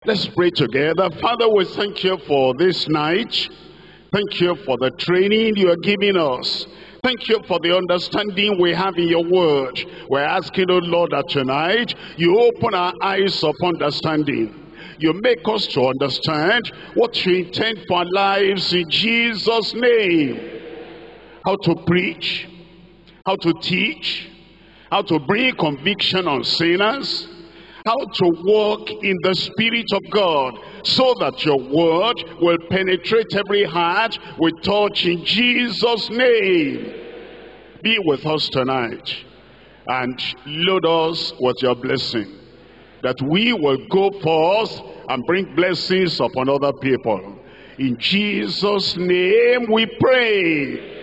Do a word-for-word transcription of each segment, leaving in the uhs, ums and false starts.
Let's pray together. Father, we thank you for this night. Thank you for the training you are giving us. Thank you for the understanding we have in your word. We're asking, oh Lord, that tonight you open our eyes of understanding. You make us to understand what you intend for our lives in Jesus' name. How to preach, how to teach, how to bring conviction on sinners, how to walk in the Spirit of God, so that your word will penetrate every heart we touch in Jesus' name. Be with us tonight and load us with your blessing, that we will go forth and bring blessings upon other people. In Jesus' name we pray.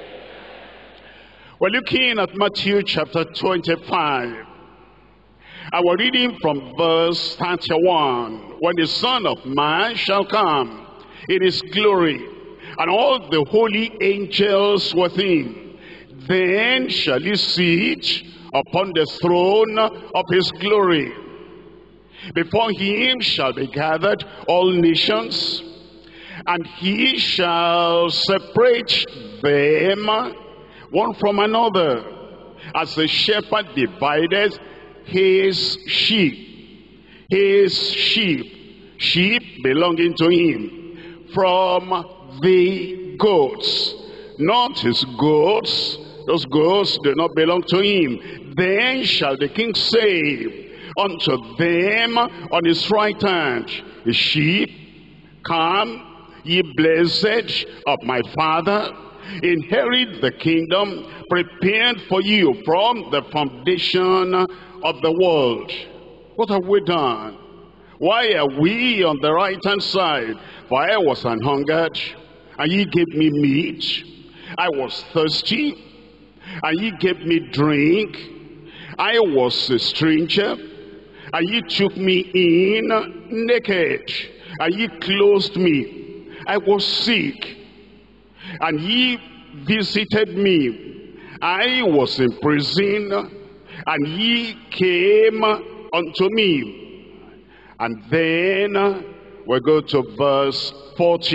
We're looking at Matthew chapter twenty-five. And we're reading from verse thirty-one. When the Son of Man shall come in his glory, and all the holy angels with him, then shall he sit upon the throne of his glory. Before him shall be gathered all nations, and he shall separate them one from another, as the shepherd divideth his sheep, his sheep, sheep belonging to him, from the goats, not his goats, those goats do not belong to him. Then shall the king say unto them on his right hand, his sheep, come, ye blessed of my Father, inherit the kingdom prepared for you from the foundation of the world. What have we done? Why are we on the right hand side? For I was an hungered, and ye gave me meat. I was thirsty, and ye gave me drink. I was a stranger, and ye took me in naked, and ye clothed me. I was sick, and ye visited me. I was in prison, and ye came unto me. And then we go to verse forty.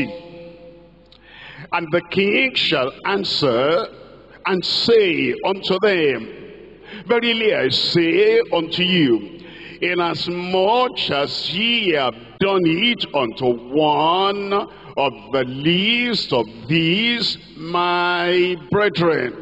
And the king shall answer and say unto them, verily I say unto you, inasmuch as ye have done it unto one of the least of these my brethren,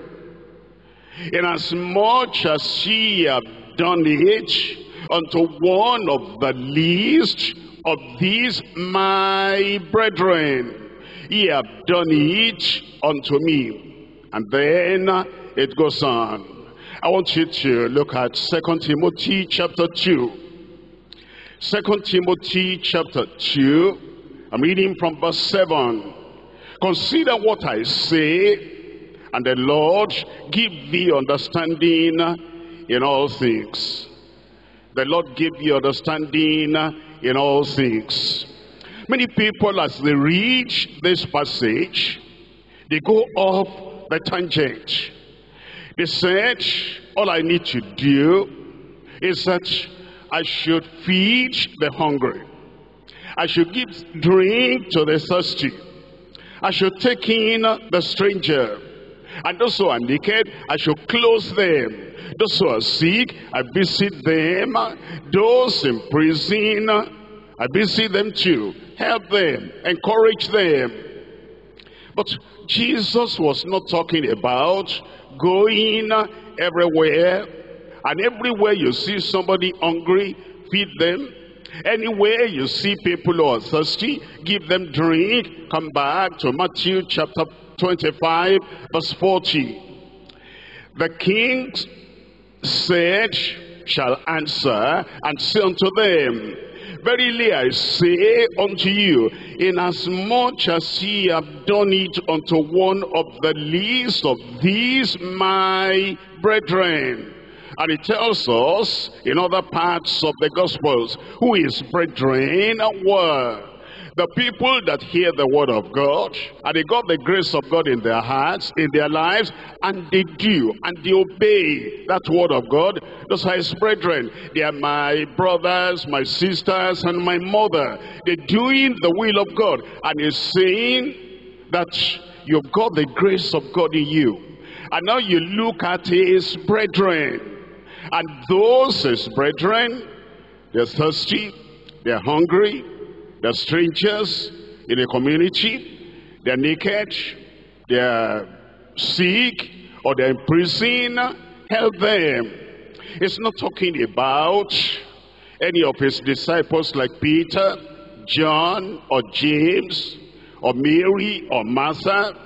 inasmuch as ye have done it unto one of the least of these my brethren, ye have done it unto me. And then it goes on. I want you to look at Second Timothy chapter two. Second Timothy chapter two. I'm reading from verse seven. Consider what I say, and the Lord give thee understanding in all things. The Lord give you understanding in all things. Many people, as they read this passage, they go off the tangent. They said, all I need to do is that I should feed the hungry. I should give drink to the thirsty. I should take in the stranger. And those who are naked, I should clothe them. Those who are sick, I visit them. Those in prison, I visit them too. Help them, encourage them. But Jesus was not talking about going everywhere, and everywhere you see somebody hungry, feed them. Anywhere you see people who are thirsty, give them drink. Come back to Matthew chapter twenty-five, verse forty. The king said, shall answer and say unto them, verily I say unto you, inasmuch as ye have done it unto one of the least of these my brethren. And it tells us in other parts of the Gospels who his brethren were. The people that hear the word of God, and they got the grace of God in their hearts, in their lives, and they do, and they obey that word of God, those are his brethren. They are my brothers, my sisters, and my mother. They're doing the will of God. And he's saying that you've got the grace of God in you. And now you look at his brethren. And those his brethren, they're thirsty, they're hungry, they're strangers in the community, they're naked, they're sick, or they're in prison. Help them. It's not talking about any of his disciples like Peter, John, or James, or Mary, or Martha,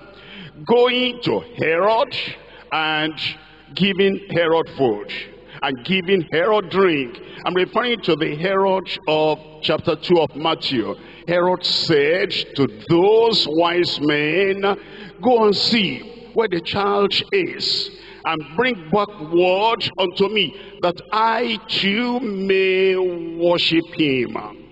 going to Herod and giving Herod food and giving Herod drink. I'm referring to the Herod of chapter two of Matthew. Herod said to those wise men, go and see where the child is, and bring back word unto me, that I too may worship him.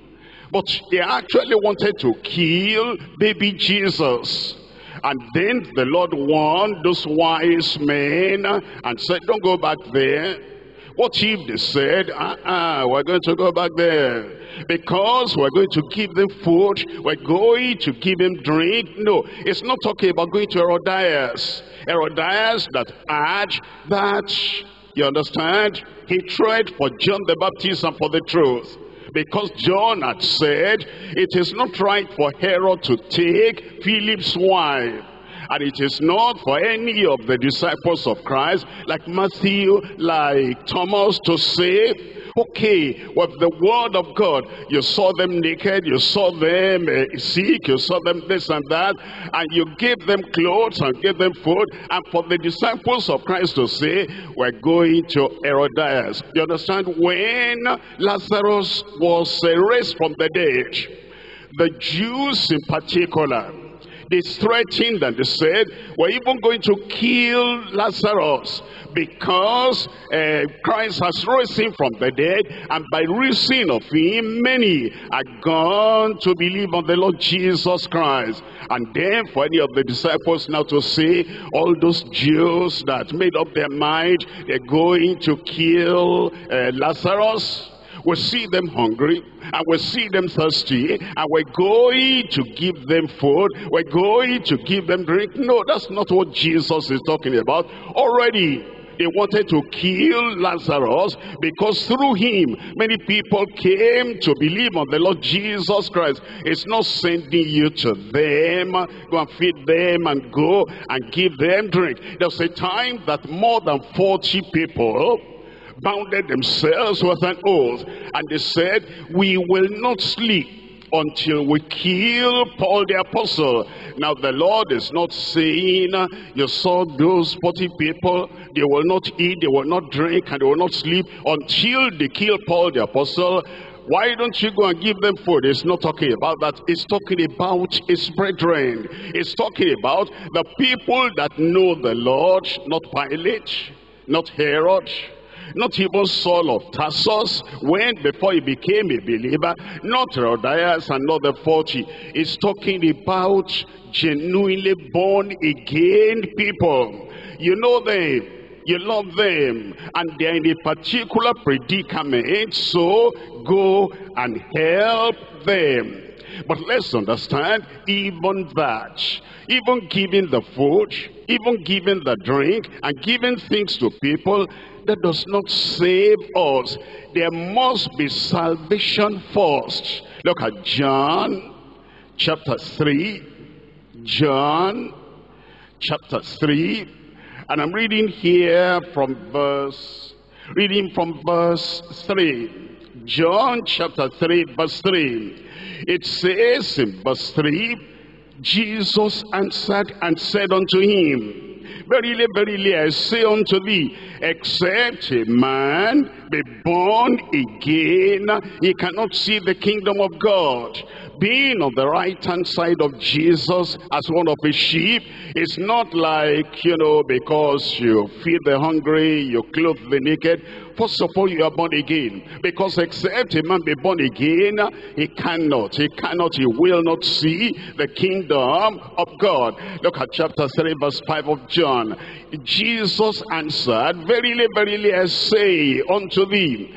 But they actually wanted to kill baby Jesus. And then the Lord warned those wise men and said, don't go back there. What if they said, uh-uh, we're going to go back there because we're going to give them food, we're going to give them drink? No, it's not talking about going to Herodias. Herodias that had that, you understand, hatred for John the Baptist and for the truth. Because John had said, it is not right for Herod to take Philip's wife. And it is not for any of the disciples of Christ, like Matthew, like Thomas, to say, okay, with the word of God, you saw them naked, you saw them uh, sick, you saw them this and that, and you gave them clothes and gave them food. And for the disciples of Christ to say, we're going to Herodias. You understand? When Lazarus was uh, raised from the dead, the Jews in particular, they threatened and they said, we're even going to kill Lazarus because uh, Christ has raised him from the dead, and by reason of him, many are gone to believe on the Lord Jesus Christ. And then for any of the disciples now to say, all those Jews that made up their mind, they're going to kill uh, Lazarus. We see them hungry, and we see them thirsty, and we're going to give them food, we're going to give them drink. No, that's not what Jesus is talking about. Already, they wanted to kill Lazarus because through him, many people came to believe on the Lord Jesus Christ. It's not sending you to them, go and feed them and go and give them drink. There's a time that more than forty people bounded themselves with an oath, and they said, we will not sleep until we kill Paul the apostle. Now the Lord is not saying, you saw those forty people, they will not eat, they will not drink, and they will not sleep until they kill Paul the apostle. Why don't you go and give them food? It's not talking about that. It's talking about his brethren. It's talking about the people that know the Lord, not Pilate, not Herod, not even Saul of Tarsus, when before he became a believer, not Herodias and not the forty. It's talking about genuinely born again people. You know them, you love them, and they're in a particular predicament, so go and help them. But let's understand, even that, even giving the food, even giving the drink, and giving things to people, that does not save us. There must be salvation first. Look at John chapter three. John chapter three. And I'm reading here from verse, reading from verse three. John chapter three, verse three. It says in verse three, Jesus answered and said unto him, verily, verily, I say unto thee, except a man be born again, he cannot see the kingdom of God. being on the right hand side of Jesus as one of his sheep is not like, you know, because you feed the hungry, you clothe the naked. First of all, you are born again. Because except a man be born again, he cannot, he cannot, he will not see the kingdom of God. Look at chapter three, verse five of John. Jesus answered, verily, verily, I say unto thee,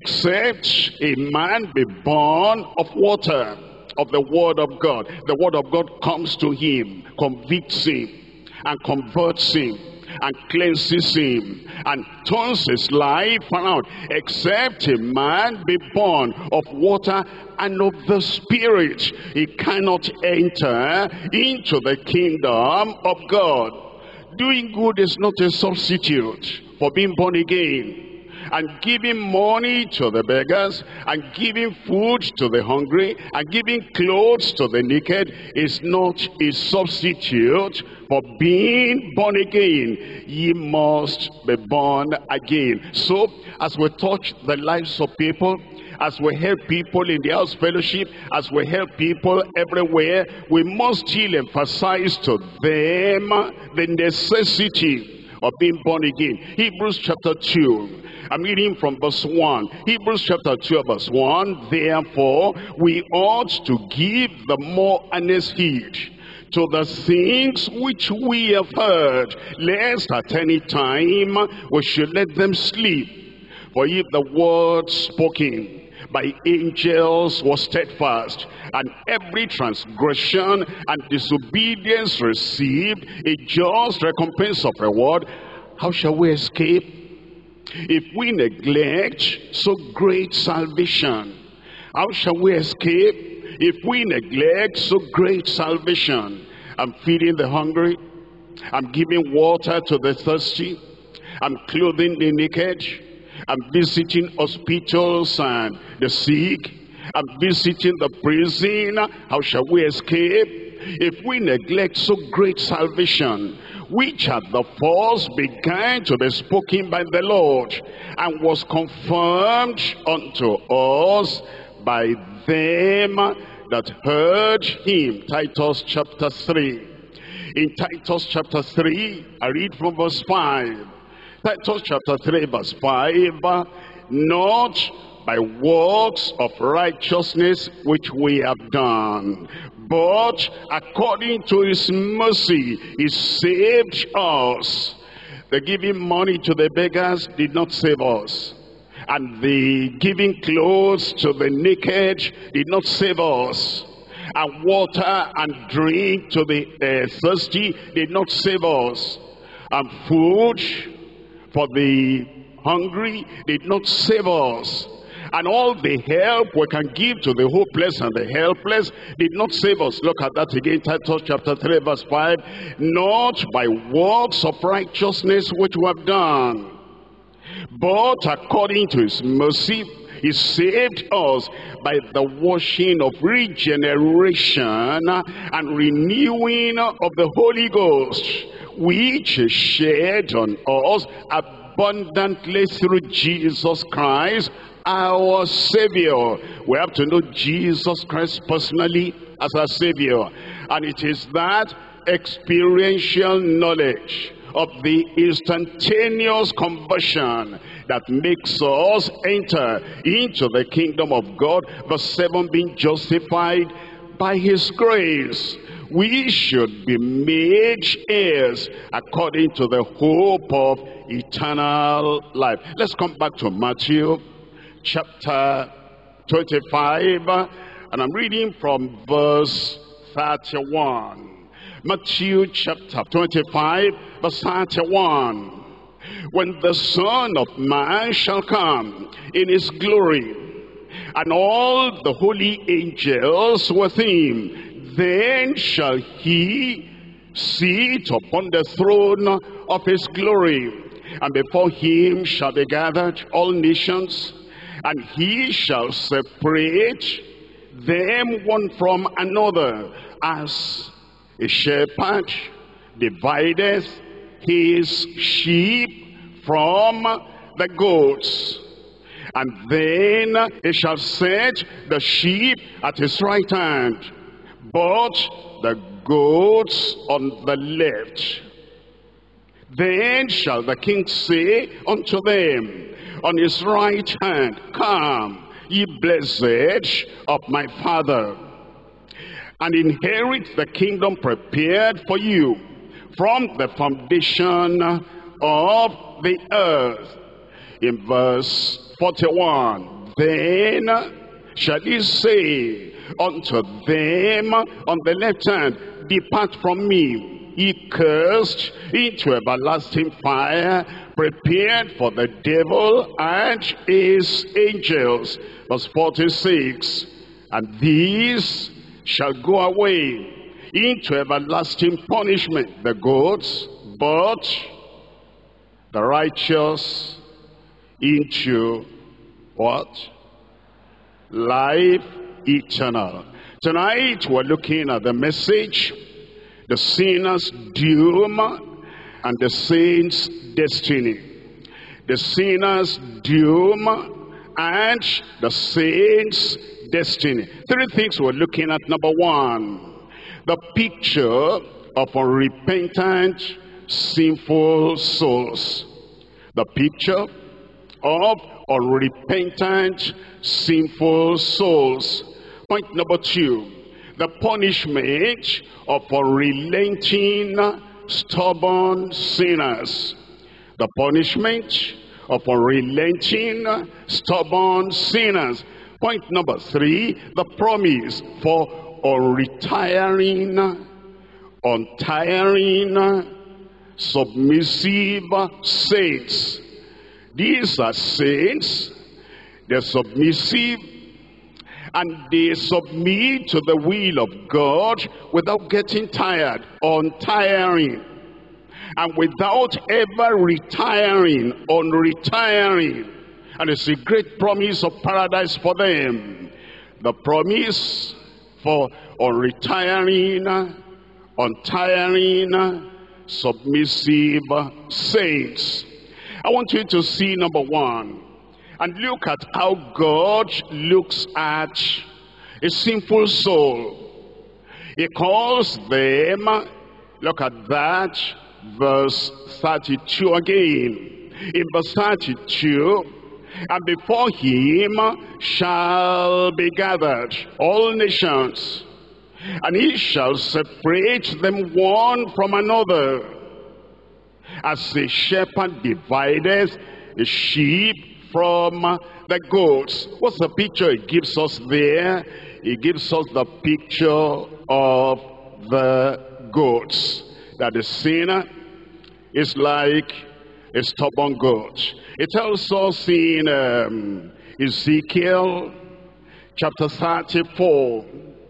except a man be born of water, of the word of God. The word of God comes to him, convicts him, and converts him, and cleanses him, and turns his life around. Except a man be born of water and of the Spirit, he cannot enter into the kingdom of God. Doing good is not a substitute for being born again. And giving money to the beggars, and giving food to the hungry, and giving clothes to the naked is not a substitute for being born again. Ye must be born again. So, as we touch the lives of people, as we help people in the house fellowship, as we help people everywhere, we must still emphasize to them the necessity of being born again. Hebrews chapter two. I'm reading from verse one. Hebrews chapter two, verse one. Therefore, we ought to give the more earnest heed to the things which we have heard, lest at any time we should let them sleep. For if the word spoken by angels was steadfast, and every transgression and disobedience received a just recompense of reward, how shall we escape if we neglect so great salvation? How shall we escape if we neglect so great salvation? I'm feeding the hungry, I'm giving water to the thirsty, I'm clothing the naked, I'm visiting hospitals and the sick, I'm visiting the prison. How shall we escape if we neglect so great salvation, which at the first began to be spoken by the Lord, and was confirmed unto us by them that heard him? Titus chapter three. In Titus chapter three, I read from verse five. Titus chapter three, verse five. Not by works of righteousness which we have done, but according to his mercy, he saved us. The giving money to the beggars did not save us. And the giving clothes to the naked did not save us. And water and drink to the uh, thirsty did not save us. And food for the hungry did not save us. And all the help we can give to the hopeless and the helpless did not save us. Look at that again, Titus chapter three, verse five. Not by works of righteousness which we have done, but according to his mercy, he saved us by the washing of regeneration and renewing of the Holy Ghost, which is shed on us abundantly through Jesus Christ, our Savior. We have to know Jesus Christ personally as our Savior. And it is that experiential knowledge of the instantaneous conversion that makes us enter into the kingdom of God. Verse seven, being justified by his grace, we should be made heirs according to the hope of eternal life. Let's come back to Matthew chapter twenty-five, and I'm reading from verse thirty-one. Matthew chapter twenty-five, verse thirty-one. When the Son of Man shall come in his glory, and all the holy angels with him, then shall he sit upon the throne of his glory, and before him shall be gathered all nations, and he shall separate them one from another, as a shepherd divideth his sheep from the goats. And then he shall set the sheep at his right hand, but the goats on the left. Then shall the king say unto them on his right hand, Come, ye blessed of my Father, and inherit the kingdom prepared for you from the foundation of the earth. In verse forty-one, then shall he say unto them on the left hand, Depart from me, ye cursed, into everlasting fire, prepared for the devil and his angels. Verse forty-six, and these shall go away into everlasting punishment, the goats, but the righteous into what? Life eternal. Tonight we're looking at the message, the sinner's doom and the saint's destiny. The sinner's doom and the saint's destiny. Three things we're looking at. Number one, the picture of unrepentant, sinful souls. The picture of unrepentant, sinful souls. Point number two, the punishment of unrelenting, stubborn sinners. The punishment of unrelenting, stubborn sinners. Point number three, the promise for unretiring, untiring, submissive saints. These are saints, they're submissive, and they submit to the will of God without getting tired, untiring, and without ever retiring, unretiring. And it's a great promise of paradise for them. The promise for unretiring, untiring, submissive saints. I want you to see number one, and look at how God looks at a sinful soul. He calls them, look at that, verse thirty-two again. In verse thirty-two, and before him shall be gathered all nations, and he shall separate them one from another, as a shepherd divideth the sheep from the goats. What's the picture it gives us there? It gives us the picture of the goats. That the sinner is like a stubborn goat. It tells us in um, Ezekiel chapter thirty-four.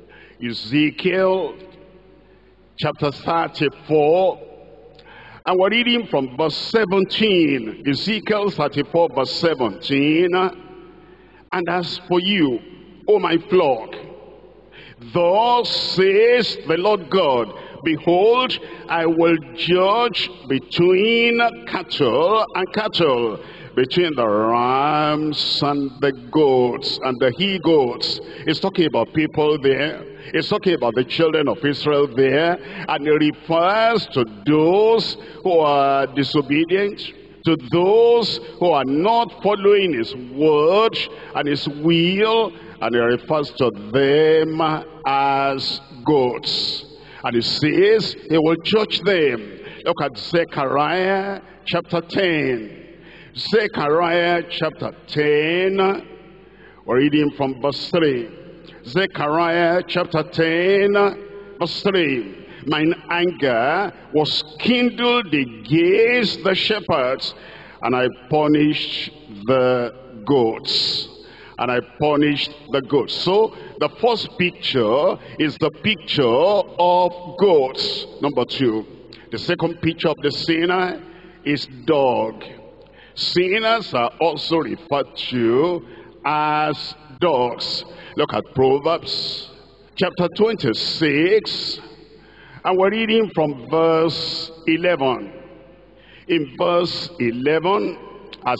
Ezekiel chapter thirty-four. And we're reading from verse seventeen. Ezekiel thirty-four verse seventeen. And as for you, O my flock, thus says the Lord God, behold, I will judge between cattle and cattle, between the rams and the goats and the he-goats. It's talking about people there. It's talking about the children of Israel there. And it refers to those who are disobedient, to those who are not following his word and his will. And it refers to them as goats. And it says he will judge them. Look at Zechariah chapter ten. Zechariah chapter ten. We're reading from verse three. Zechariah chapter ten verse three. Mine anger was kindled against the shepherds, and I punished the goats. And I punished the goats. So the first picture is the picture of goats. Number two, the second picture of the sinner is dog. Sinners are also referred to as dogs. Look at Proverbs chapter twenty-six, and we're reading from verse eleven. In verse eleven, as a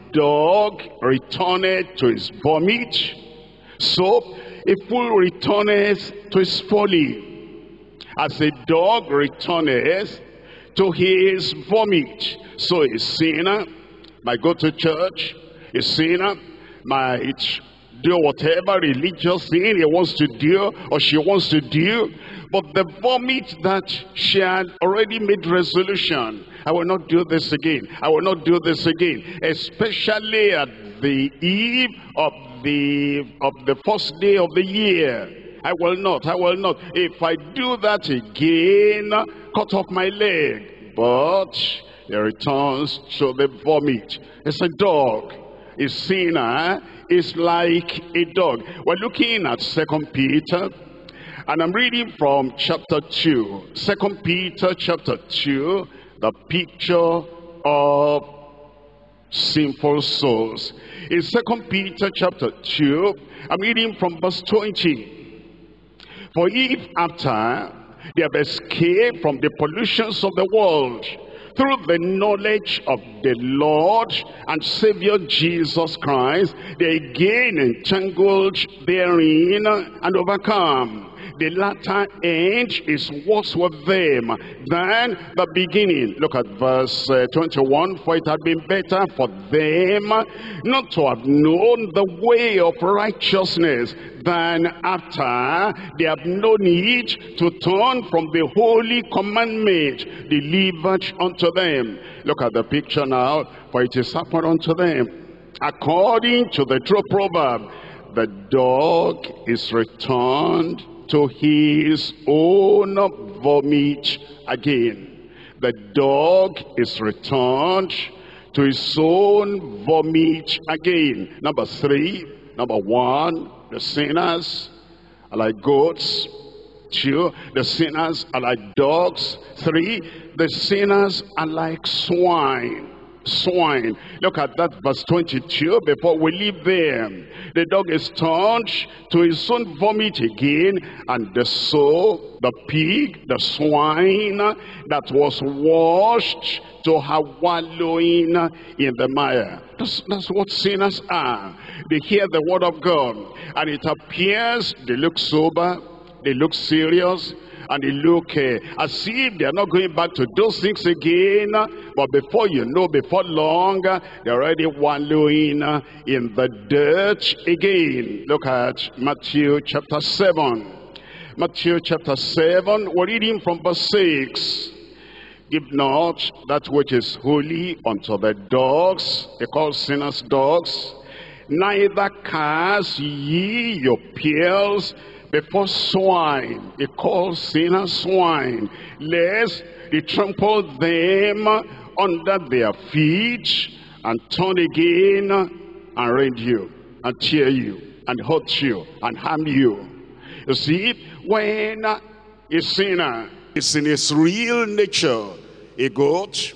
dog returneth to his vomit, so a fool returneth to his folly. As a dog returneth to his vomit, so a sinner might go to church, a sinner might do whatever religious thing he wants to do or she wants to do, but the vomit that she had already made resolution, I will not do this again, I will not do this again, especially at the eve of the of the first day of the year. I will not, I will not. If I do that again, cut off my leg. But he returns to the vomit. It's a dog. A sinner is like a dog. We're looking at Second Peter, and I'm reading from chapter two. Second Peter chapter two, the picture of sinful souls. In Second Peter chapter two, I'm reading from verse twenty. For if after they have escaped from the pollutions of the world, through the knowledge of the Lord and Savior Jesus Christ, they again entangled therein and overcome, the latter end is worse with them than the beginning. Look at verse uh, twenty-one. For it had been better for them not to have known the way of righteousness than after they have known it to turn from the holy commandment delivered unto them. Look at the picture now. For it is happened unto them, according to the true proverb, the dog is returned to his own vomit again. The dog is returned to his own vomit again. Number three, number one, the sinners are like goats. Two, the sinners are like dogs. Three, the sinners are like swine. Swine. Look at that verse twenty-two before we leave there. The dog is turned to his own vomit again, and the sow, the pig, the swine that was washed to her wallowing in the mire. That's, that's what sinners are. They hear the word of God, and it appears they look sober, they look serious, and they look uh, as if they are not going back to those things again. But before you know, before long, they're already wallowing in the dirt again. Look at Matthew chapter seven. Matthew chapter seven, we're reading from verse six. Give not that which is holy unto the dogs, they call sinners dogs, neither cast ye your pearls before swine, they call sinners swine, lest they trample them under their feet and turn again and rend you and tear you and hurt you and harm you. You see, when a sinner is in his real nature, a goat,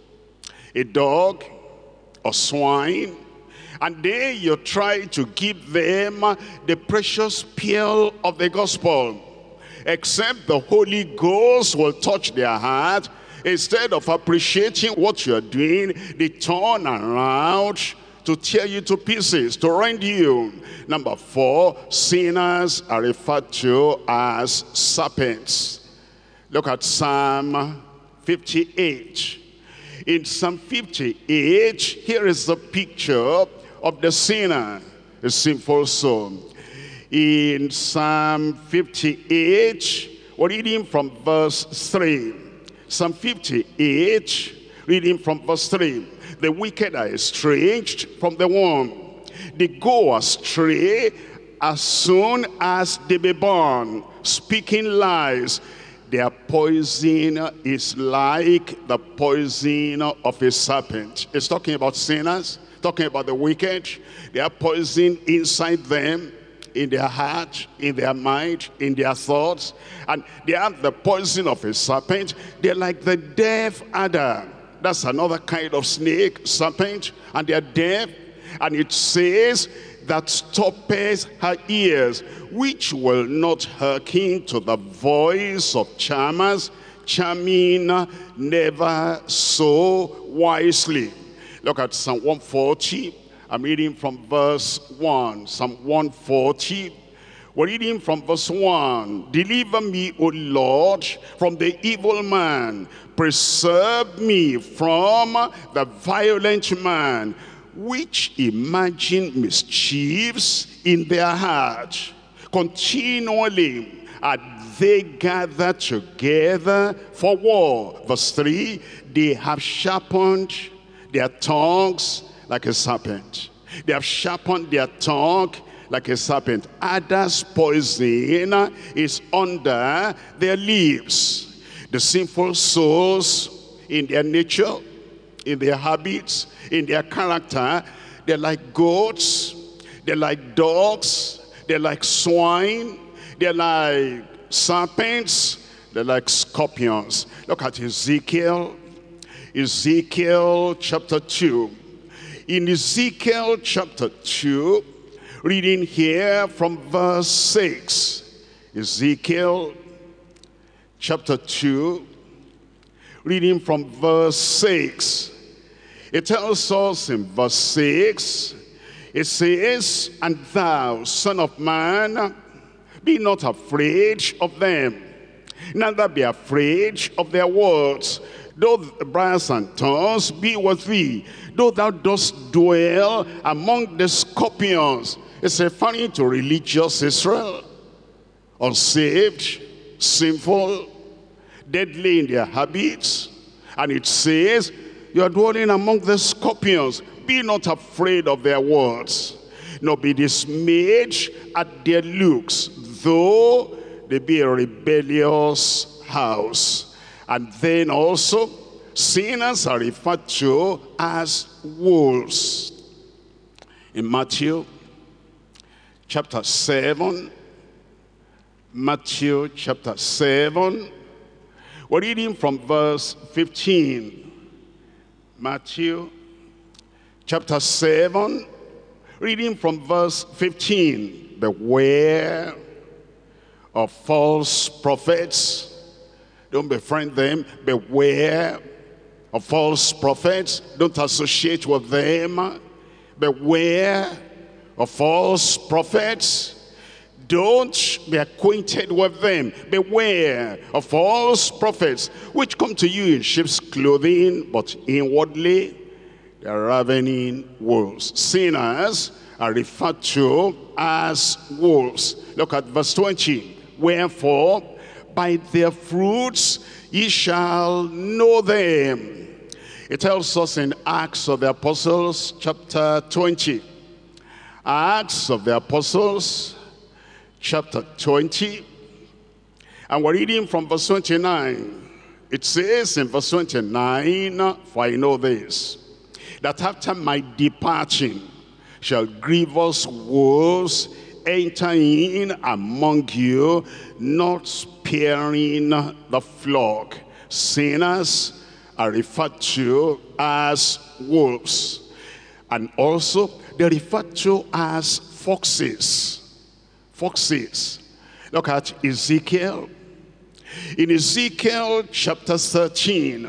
a dog, a swine, and then you try to give them the precious pearl of the gospel, except the Holy Ghost will touch their heart. Instead of appreciating what you're doing, they turn around to tear you to pieces, to rend you. Number four, sinners are referred to as serpents. Look at Psalm fifty-eight. In Psalm fifty-eight, here is the picture of the sinner, a sinful soul. In Psalm fifty-eight, we're reading from verse three. Psalm fifty-eight, reading from verse three. The wicked are estranged from the womb. They go astray as soon as they be born, speaking lies. Their poison is like the poison of a serpent. It's talking about sinners, talking about the wicked. They are poison inside them, in their heart, in their mind, in their thoughts. And they have the poison of a serpent. They're like the deaf adder. That's another kind of snake, serpent. And they're deaf. And it says that stoppeth her ears, which will not hearken to the voice of charmers, charming never so wisely. Look at Psalm one forty. I'm reading from verse one. Psalm one forty. We're reading from verse one. Deliver me, O Lord, from the evil man. Preserve me from the violent man, which imagine mischiefs in their heart. Continually are they gather together for war. Verse three. They have sharpened their tongues like a serpent. They have sharpened their tongue like a serpent. Others' poison is under their lips. The sinful souls, in their nature, in their habits, in their character, they're like goats, they're like dogs, they're like swine, they're like serpents, they're like scorpions. Look at Ezekiel, Ezekiel chapter two. In Ezekiel chapter two, reading here from verse six. Ezekiel chapter two, reading from verse six. It tells us in verse six, it says, and thou, son of man, be not afraid of them, neither be afraid of their words, though the briars and thorns be with thee, though thou dost dwell among the scorpions. It's referring to religious Israel, unsaved, sinful, deadly in their habits. And it says, you are dwelling among the scorpions. Be not afraid of their words, nor be dismayed at their looks, though they be a rebellious house. And then also, sinners are referred to as wolves. In Matthew chapter seven, Matthew chapter seven, we're reading from verse fifteen. Matthew chapter seven, reading from verse fifteen. Beware of false prophets. Don't befriend them. Beware of false prophets. Don't associate with them. Beware of false prophets. Don't be acquainted with them. Beware of false prophets, which come to you in sheep's clothing, but inwardly they are ravening wolves. Sinners are referred to as wolves. Look at verse twenty. Wherefore, by their fruits ye shall know them. It tells us in Acts of the Apostles, chapter twenty. Acts of the Apostles, chapter twenty. And we're reading from verse twenty-nine. It says in verse twenty-nine, for I know this, that after my departing shall grievous wolves enter in among you, not sparing the flock. Sinners are referred to as wolves. And also, they're referred to as foxes. Foxes. Look at Ezekiel. In Ezekiel chapter thirteen.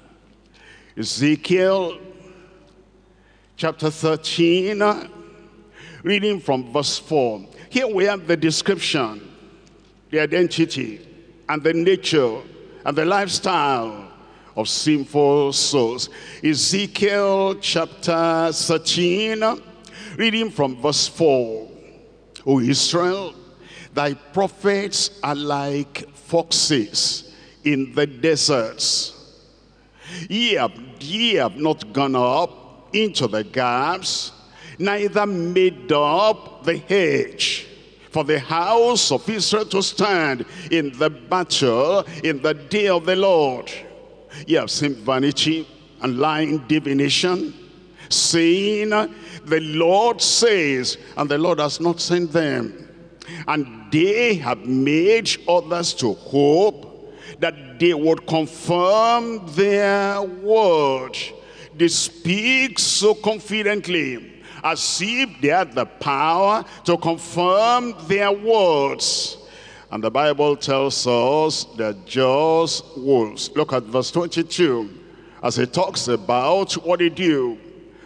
Ezekiel chapter thirteen. Reading from verse four. Here we have the description, the identity, and the nature, and the lifestyle of sinful souls. Ezekiel chapter thirteen, reading from verse four. O Israel, thy prophets are like foxes in the deserts. Ye have, ye have not gone up into the gaps, neither made up the hedge for the house of Israel to stand in the battle in the day of the Lord. Ye have seen vanity and lying divination, saying, the Lord says, and the Lord has not sent them. And they have made others to hope that they would confirm their word. They speak so confidently, as if they had the power to confirm their words. And the Bible tells us they're just wolves. Look at verse twenty-two, as it talks about what they do.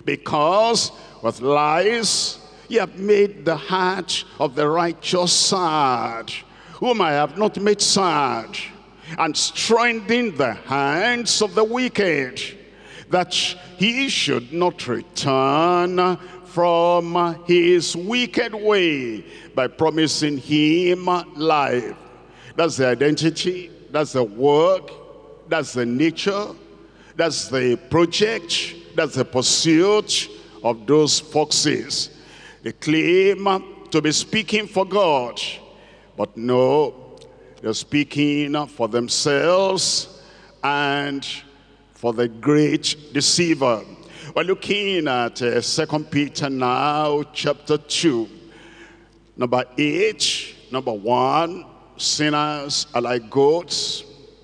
Because with lies ye have made the heart of the righteous sad, whom I have not made sad, and strengthened the hands of the wicked, that he should not return from his wicked way, by promising him life. That's the identity, that's the work, that's the nature, that's the project, that's the pursuit of those foxes. They claim to be speaking for God, but no, they're speaking for themselves and for the great deceiver. We're looking at uh, Second Peter now, chapter two. Number eight, number one, sinners are like goats.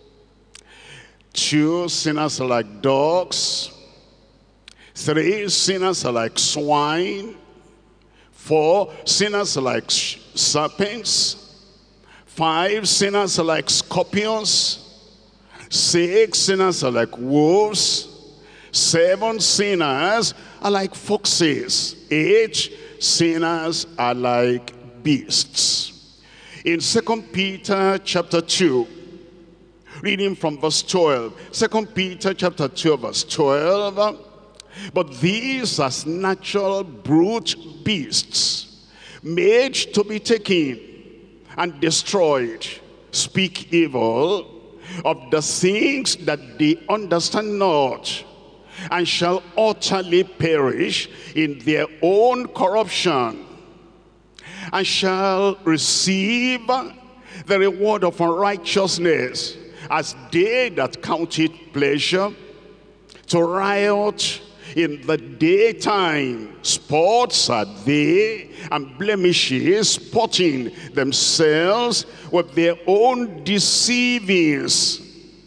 Two, sinners are like dogs. Three, sinners are like swine. Four, sinners are like serpents. Five, sinners are like scorpions. Six, sinners are like wolves. Seven, sinners are like foxes. Eight, sinners are like beasts. In Second Peter chapter two, reading from verse twelve. Second Peter chapter two, verse twelve. But these as natural brute beasts, made to be taken and destroyed, speak evil of the things that they understand not, and shall utterly perish in their own corruption, and shall receive the reward of unrighteousness, as they that count it pleasure to riot in the daytime. Spots are they, and blemishes, spotting themselves with their own deceivings,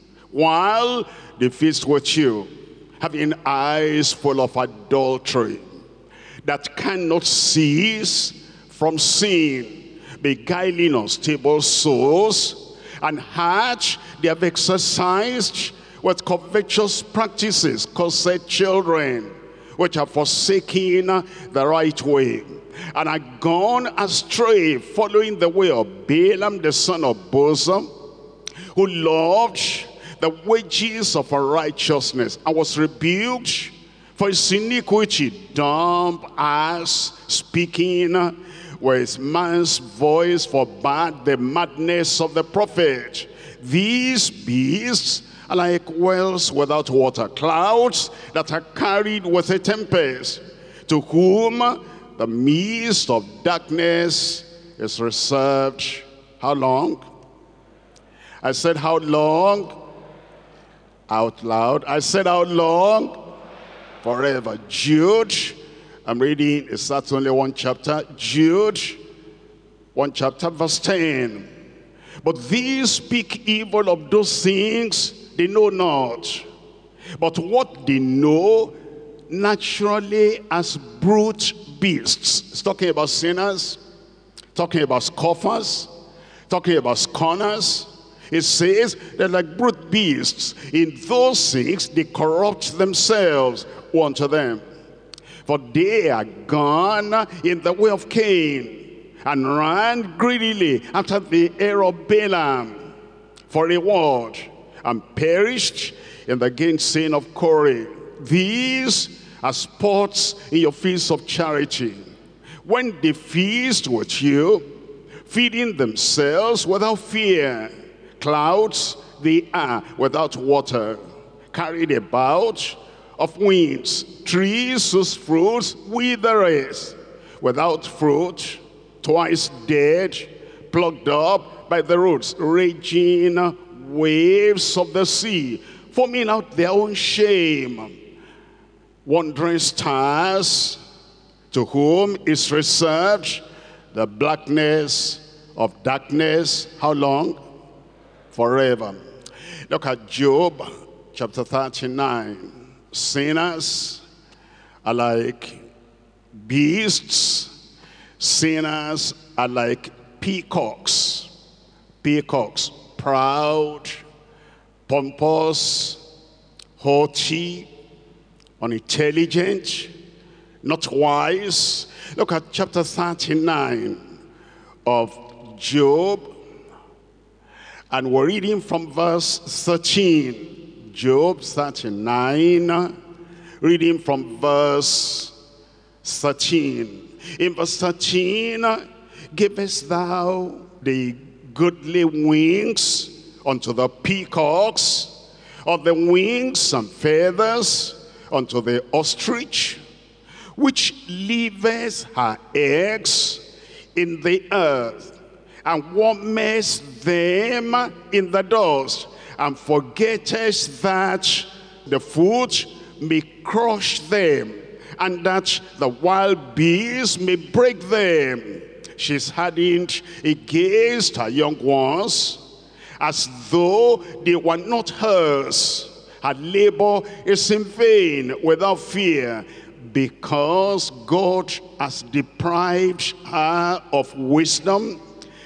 while they feast with you, having eyes full of adultery, that cannot cease from sin, beguiling unstable souls, and hearts they have exercised with covetous practices, cursed children, which have forsaken the right way, and are gone astray, following the way of Balaam the son of Bosor, who loved the wages of unrighteousness, and was rebuked for his iniquity. Dumb ass, speaking with man's voice, forbade the madness of the prophet. These beasts are like wells without water, clouds that are carried with a tempest, to whom the mist of darkness is reserved. How long? I said how long? Out loud. I said how long? Forever. Jude. I'm reading, it's that's only one chapter. Jude, one chapter, verse ten. But these speak evil of those things they know not, but what they know naturally as brute beasts. It's talking about sinners, talking about scoffers, talking about scorners. It says they're like brute beasts. In those things they corrupt themselves. Woe unto them, for they are gone in the way of Cain, and ran greedily after the heir of Balaam for reward, and perished in the gainsaying of Korah. These are spots in your feast of charity, when they feast with you, feeding themselves without fear. Clouds they are without water, carried about of winds, trees whose fruits withereth, without fruit, twice dead, plucked up by the roots, raging waves of the sea, foaming out their own shame. Wandering stars, to whom is reserved the blackness of darkness. How long? Forever. Look at Job chapter thirty-nine. Sinners are like beasts. Sinners are like peacocks. Peacocks, proud, pompous, haughty, unintelligent, not wise. Look at chapter thirty-nine of Job, and we're reading from verse thirteen. Job thirty-nine, reading from verse thirteen. In verse thirteen, givest thou the goodly wings unto the peacocks, of the wings and feathers unto the ostrich, which leaveth her eggs in the earth, and warmest them in the dust, and forgettest that the foot may crush them, and that the wild beasts may break them. She's hardened against her young ones, as though they were not hers. Her labor is in vain without fear, because God has deprived her of wisdom,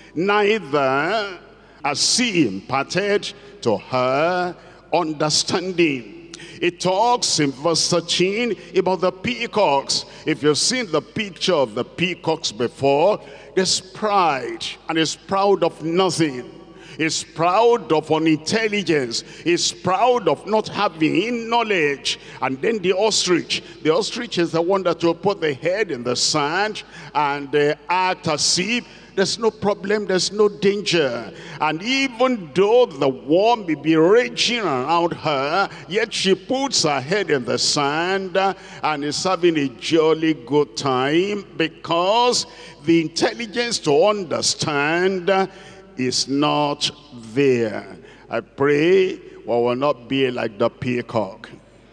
neither has he imparted to her understanding. It talks in verse thirteen about the peacocks. If you've seen the picture of the peacocks before, there's pride, and is proud of nothing. Is proud of unintelligence, is proud of not having knowledge. And then the ostrich, the ostrich is the one that will put the head in the sand and uh, act as if there's no problem, there's no danger. And even though the war may be raging around her, yet she puts her head in the sand and is having a jolly good time, because the intelligence to understand is not there. I pray we will not be like the peacock.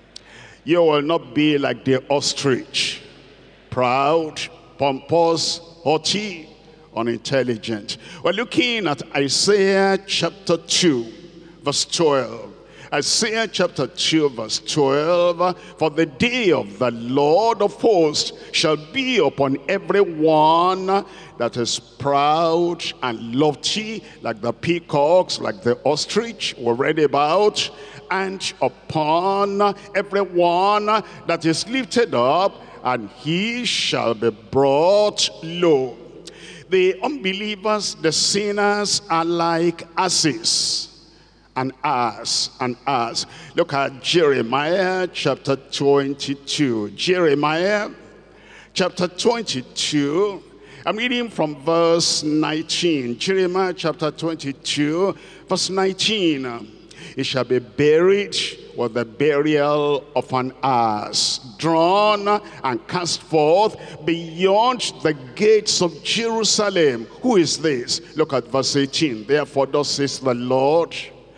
You will not be like the ostrich, proud, pompous, haughty, unintelligent. We're looking at Isaiah chapter two, verse twelve. Isaiah chapter two, verse twelve. For the day of the Lord of hosts shall be upon every one that is proud and lofty, like the peacocks, like the ostrich we read about, and upon every one that is lifted up, and he shall be brought low. The unbelievers, the sinners, are like asses. An ass, an ass. Look at Jeremiah chapter twenty-two. Jeremiah chapter twenty-two. I'm reading from verse nineteen. Jeremiah chapter twenty-two, verse nineteen. It shall be buried with the burial of an ass, drawn and cast forth beyond the gates of Jerusalem. Who is this? Look at verse eighteen. Therefore thus says the Lord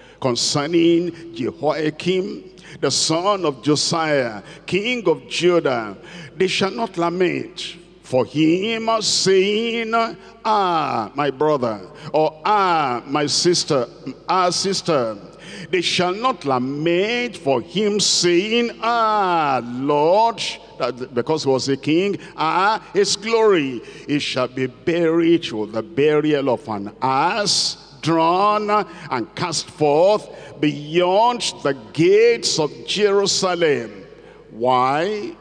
concerning Jehoiakim, the son of Josiah, king of Judah, they shall not lament for him, saying, ah, my brother, or ah, my sister, ah, sister. They shall not lament for him, saying, ah, Lord, that because he was a king, ah, his glory. He shall be buried with the burial of an ass, drawn and cast forth beyond the gates of Jerusalem. Why?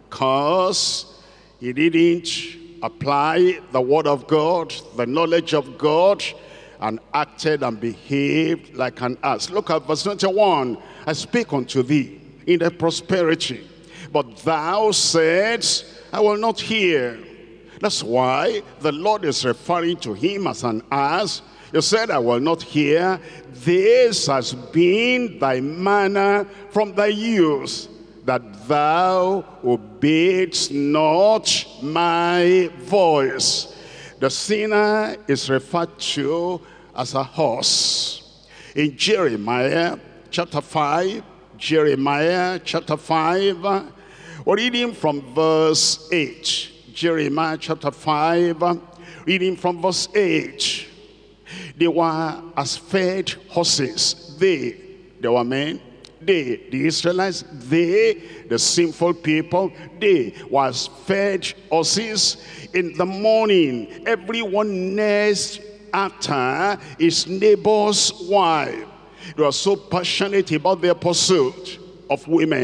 Because he didn't apply the word of God, the knowledge of God, and acted and behaved like an ass. Look at verse twenty-one. I speak unto thee in the prosperity, but thou saidst, I will not hear. That's why the Lord is referring to him as an ass. You said, I will not hear. This has been thy manner from thy youth, that thou obeyedst not my voice. The sinner is referred to as a horse. In Jeremiah chapter five, Jeremiah chapter five, we're reading from verse eight. Jeremiah chapter five, reading from verse eight. They were as fed horses. They, they were men. They, the Israelites, they, the sinful people, they were as fed horses. In the morning, everyone nursed after his neighbor's wife. They were so passionate about their pursuit of women.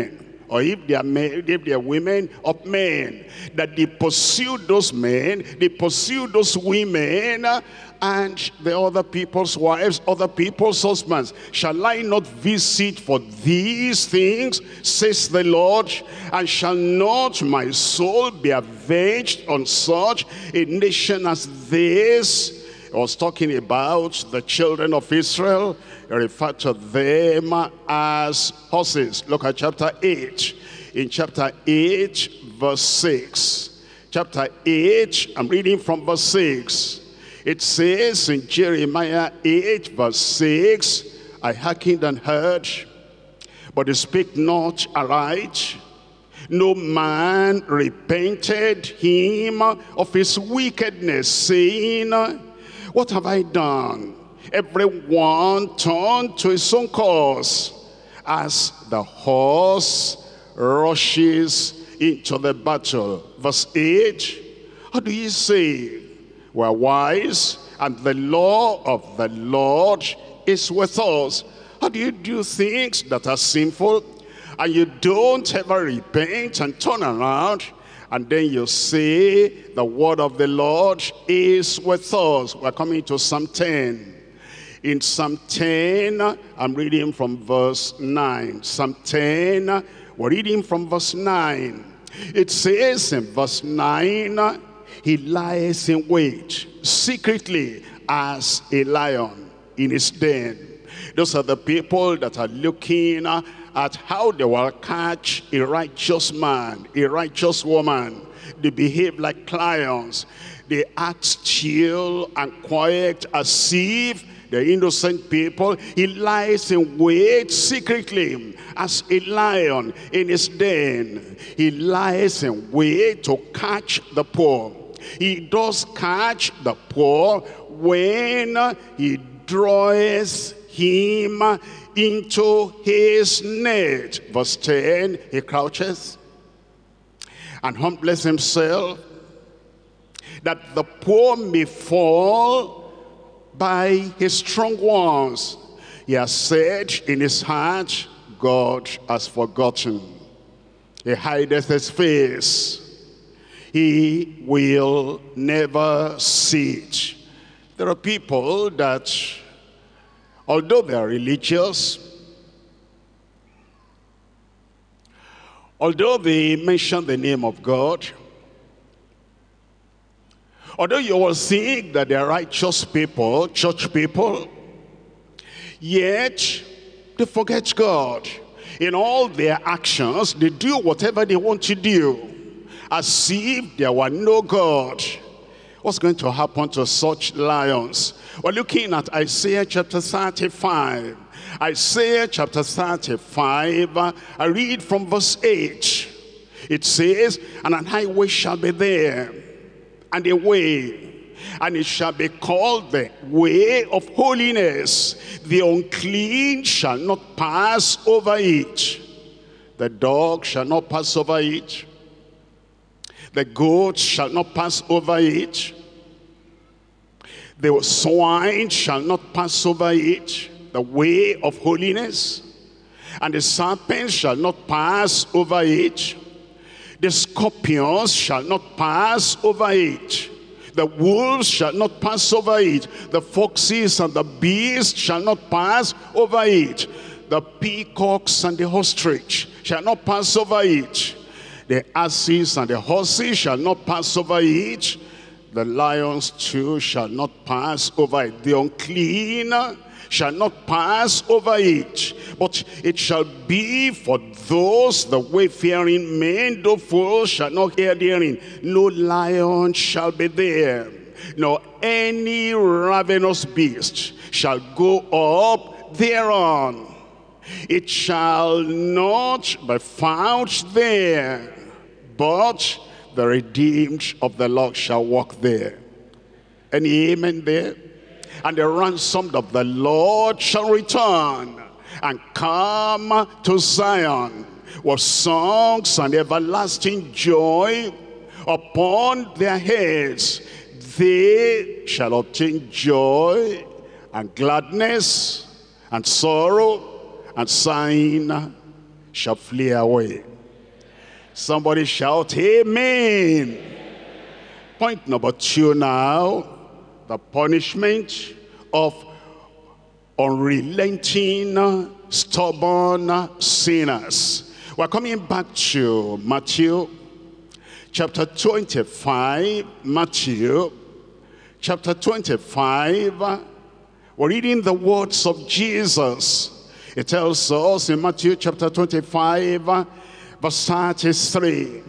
or if they are men, if they are women, of men, that they pursue those men, they pursue those women, and the other people's wives, other people's husbands. Shall I not visit for these things, says the Lord? And shall not my soul be avenged on such a nation as this? I was talking about the children of Israel. He referred to them as horses. Look at chapter eight. In chapter eight, verse six. Chapter eight, I'm reading from verse six. It says in Jeremiah eight, verse six, I hearkened and heard, but they spake not aright. No man repented him of his wickedness, saying, what have I done? Everyone turned to his own course, as the horse rushes into the battle. Verse eight, how do you say, we're wise, and the law of the Lord is with us? How do you do things that are sinful, and you don't ever repent and turn around, and then you say the word of the Lord is with us? We're coming to Psalm ten. In Psalm ten, I'm reading from verse nine. Psalm ten, we're reading from verse nine. It says in verse nine, he lies in wait secretly as a lion in his den. Those are the people that are looking at how they will catch a righteous man, a righteous woman. They behave like lions. They act still and quiet as if they're innocent people. He lies in wait secretly as a lion in his den. He lies in wait to catch the poor. He does catch the poor when he draws him into his net. Verse ten, he crouches and humbles himself, that the poor may fall by his strong ones. He has said in his heart, God has forgotten. He hideth his face. He will never see it. There are people that, although they are religious, although they mention the name of God, although you will think that they are righteous people, church people, yet they forget God. In all their actions, they do whatever they want to do, as if there were no God. What's going to happen to such lions? We're looking at Isaiah chapter thirty-five. Isaiah chapter thirty-five, I read from verse eight. It says, and an highway shall be there, and a way, and it shall be called the way of holiness. The unclean shall not pass over it. The dog shall not pass over it. The goat shall not pass over it. The swine shall not pass over it. The way of holiness. And the serpent shall not pass over it. The scorpions shall not pass over it. The wolves shall not pass over it. The foxes and the beasts shall not pass over it. The peacocks and the ostrich shall not pass over it. The asses and the horses shall not pass over it. The lions too shall not pass over it. The unclean shall not pass over it. But it shall be for those, the wayfaring men, the fools shall not hear therein. No lion shall be there, nor any ravenous beast shall go up thereon. It shall not be found there, but the redeemed of the Lord shall walk there. Any amen there? And the ransomed of the Lord shall return and come to Zion with songs and everlasting joy upon their heads. They shall obtain joy and gladness, and sorrow and sighing shall flee away. Somebody shout, amen. Point number two now, the punishment of unrelenting, stubborn sinners. We're coming back to Matthew chapter twenty-five. Matthew chapter twenty-five. We're reading the words of Jesus. It tells us in Matthew chapter twenty-five, verse thirty-three.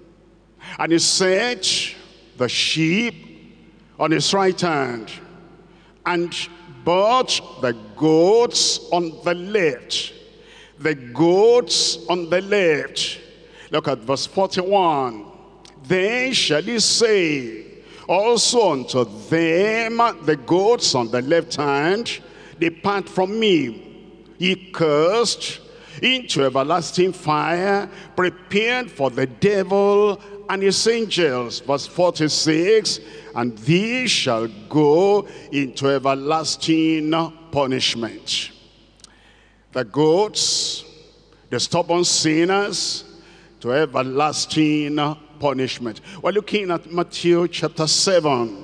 And he said, the sheep on his right hand, and but the goats on the left. The goats on the left. Look at verse forty-one. Then shall he say also unto them, the goats on the left hand, depart from me, ye cursed, into everlasting fire, prepared for the devil and his angels. Verse forty-six, and these shall go into everlasting punishment. The goats, the stubborn sinners, to everlasting punishment. We're looking at Matthew chapter seven.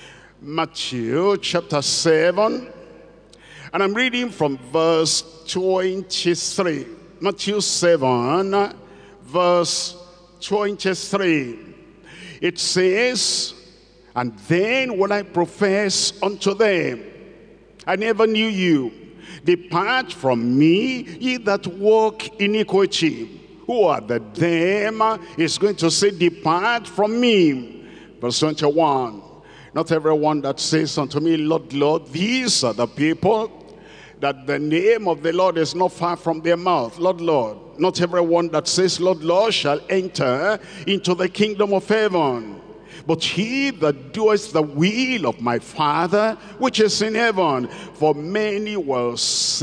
Matthew chapter seven. And I'm reading from verse twenty-three. Matthew seven, verse twenty-three. It says, and then will I profess unto them, I never knew you. Depart from me, ye that walk iniquity. Who are the them? Is going to say, depart from me. Verse twenty-one. Not everyone that says unto me, Lord, Lord, these are the people that the name of the Lord is not far from their mouth. Lord, Lord. Not everyone that says, Lord, Lord, shall enter into the kingdom of heaven, but he that doeth the will of my Father which is in heaven. For many will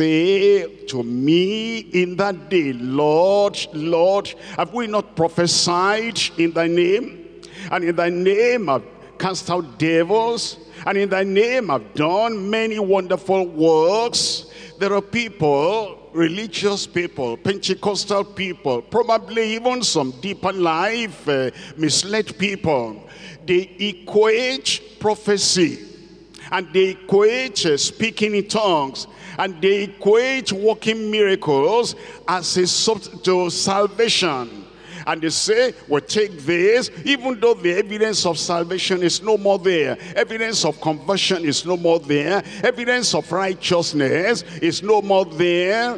say to me in that day, Lord, Lord, have we not prophesied in thy name? And in thy name have cast out devils, and in thy name have done many wonderful works. There are people, religious people, Pentecostal people, probably even some deeper life, uh, misled people. They equate prophecy, and they equate uh, speaking in tongues, and they equate working miracles as a sub to salvation. And they say, we'll take this, even though the evidence of salvation is no more there. Evidence of conversion is no more there. Evidence of righteousness is no more there.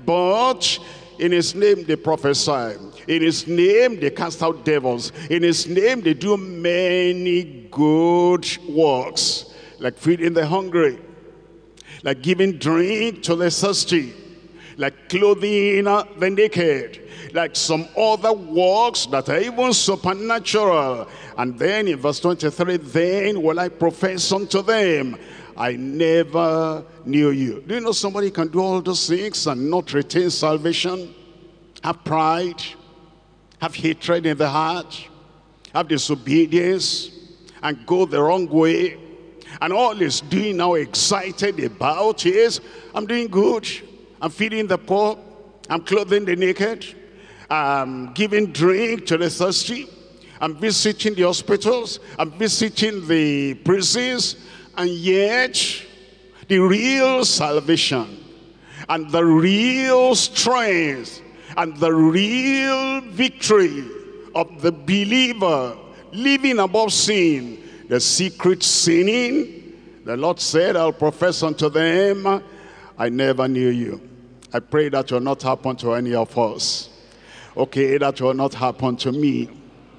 But in his name they prophesy. In his name they cast out devils. In his name they do many good works. Like feeding the hungry. Like giving drink to the thirsty. Like clothing the naked. Like some other works that are even supernatural. And then in verse twenty-three, then will I profess unto them, I never knew you. Do you know somebody can do all those things and not retain salvation? Have pride, have hatred in the heart, have disobedience, and go the wrong way. And all he's doing now, excited about, is, I'm doing good. I'm feeding the poor. I'm clothing the naked. I'm giving drink to the thirsty. I'm visiting the hospitals. I'm visiting the prisons. And yet, the real salvation and the real strength and the real victory of the believer living above sin, the secret sinning, the Lord said, I'll profess unto them, I never knew you. I pray that will not happen to any of us. Okay, that will not happen to me.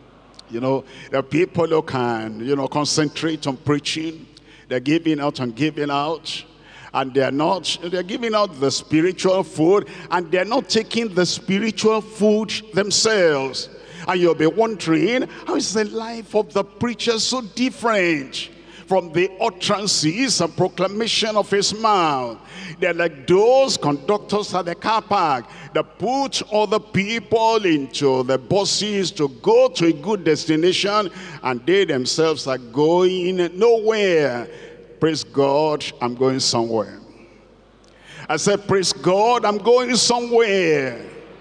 You know, there are people who can, you know, concentrate on preaching. They're giving out and giving out. And they're not, they're giving out the spiritual food. And they're not taking the spiritual food themselves. And you'll be wondering, how is the life of the preacher so different from the utterances and proclamation of his mouth? They're like those conductors at the car park that put other people into the buses to go to a good destination, and they themselves are going nowhere. Praise God, I'm going somewhere. I said, praise God, I'm going somewhere.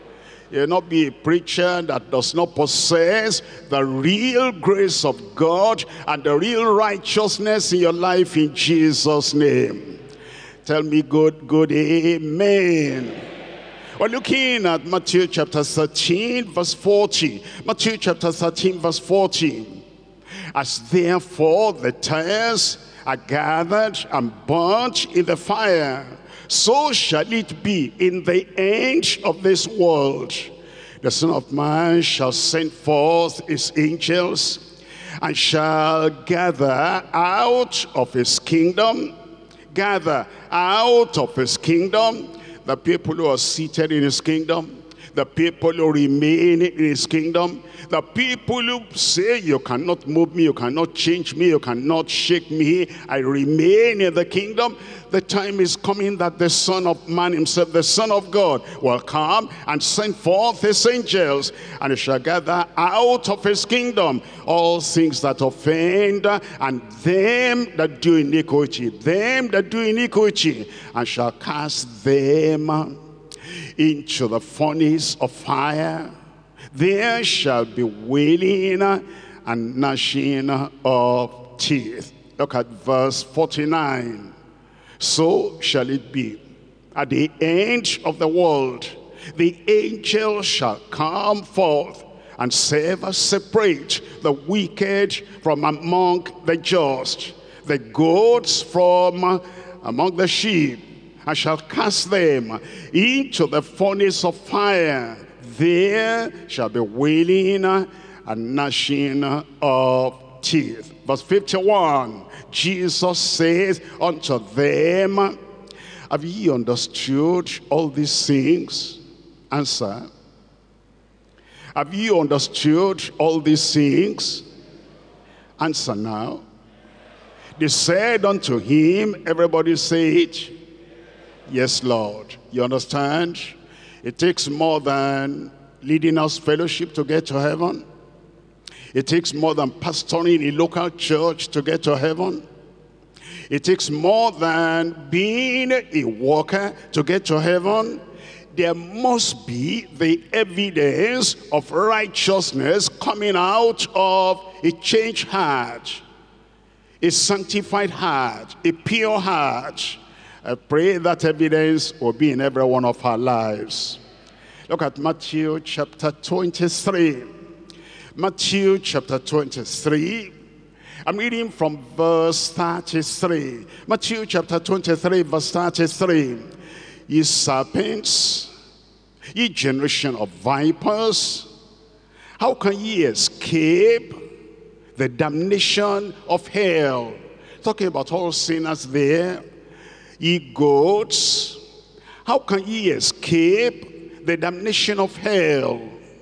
You'll not be a preacher that does not possess the real grace of God and the real righteousness in your life in Jesus' name. Tell me good, good amen. We're looking at Matthew chapter thirteen, verse forty. Matthew chapter thirteen, verse forty. As therefore the tares are gathered and burnt in the fire, so shall it be in the end of this world. The Son of Man shall send forth his angels, and shall gather out of his kingdom, gather out of his kingdom, the people who are seated in his kingdom, the people who remain in his kingdom, the people who say, you cannot move me, you cannot change me, you cannot shake me, I remain in the kingdom. The time is coming that the Son of Man himself, the Son of God, will come and send forth his angels, and he shall gather out of his kingdom all things that offend, and them that do iniquity, them that do iniquity, and shall cast them into the furnace of fire. There shall be wailing and gnashing of teeth. Look at verse forty-nine. So shall it be at the end of the world. The angels shall come forth and separate the wicked from among the just, the goats from among the sheep, and shall cast them into the furnace of fire. There shall be wailing and gnashing of teeth. Verse fifty-one, Jesus says unto them, have ye understood all these things? Answer. Have you understood all these things? Answer now. They said unto him, everybody say it, yes, Lord. You understand? It takes more than leading us fellowship to get to heaven. It takes more than pastoring a local church to get to heaven. It takes more than being a worker to get to heaven. There must be the evidence of righteousness coming out of a changed heart, a sanctified heart, a pure heart. I pray that evidence will be in every one of our lives. Look at Matthew chapter twenty-three. Matthew chapter twenty-three. I'm reading from verse thirty-three. Matthew chapter twenty-three, verse thirty-three. Ye serpents, ye generation of vipers, how can ye escape the damnation of hell? Talking about all sinners there. Ye goats, how can ye escape the damnation of hell?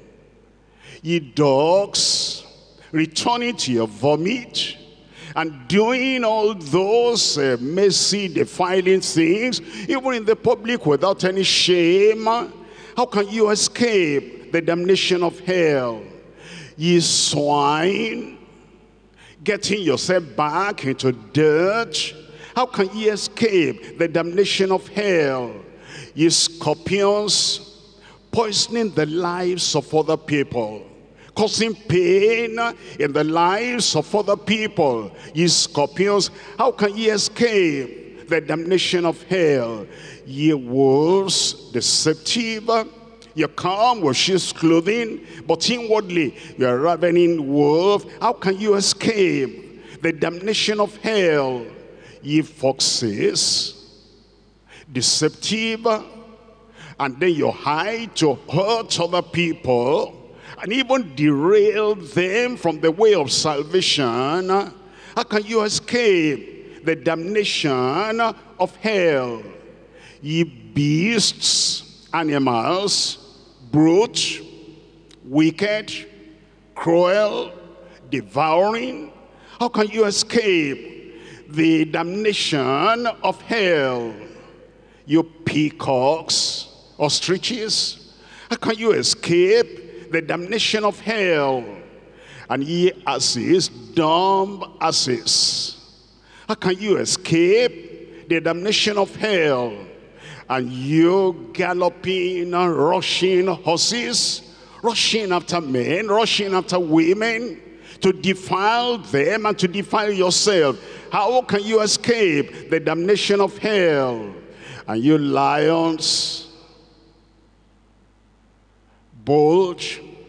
Ye dogs, returning to your vomit, and doing all those uh, messy, defiling things, even in the public without any shame, how can you escape the damnation of hell? Ye swine, getting yourself back into dirt, how can ye escape the damnation of hell? Ye scorpions, poisoning the lives of other people, causing pain in the lives of other people. Ye scorpions, how can ye escape the damnation of hell? Ye wolves, deceptive, you come with sheep's clothing, but inwardly you are ravening wolf. How can you escape the damnation of hell? Ye foxes, deceptive, and then you hide to hurt other people and even derail them from the way of salvation. How can you escape the damnation of hell? Ye beasts, animals, brute, wicked, cruel, devouring, how can you escape the damnation of hell? You peacocks, ostriches, how can you escape the damnation of hell? And ye asses, dumb asses, how can you escape the damnation of hell? And you galloping, rushing horses, rushing after men, rushing after women, to defile them and to defile yourself. How can you escape the damnation of hell? And you lions, bold,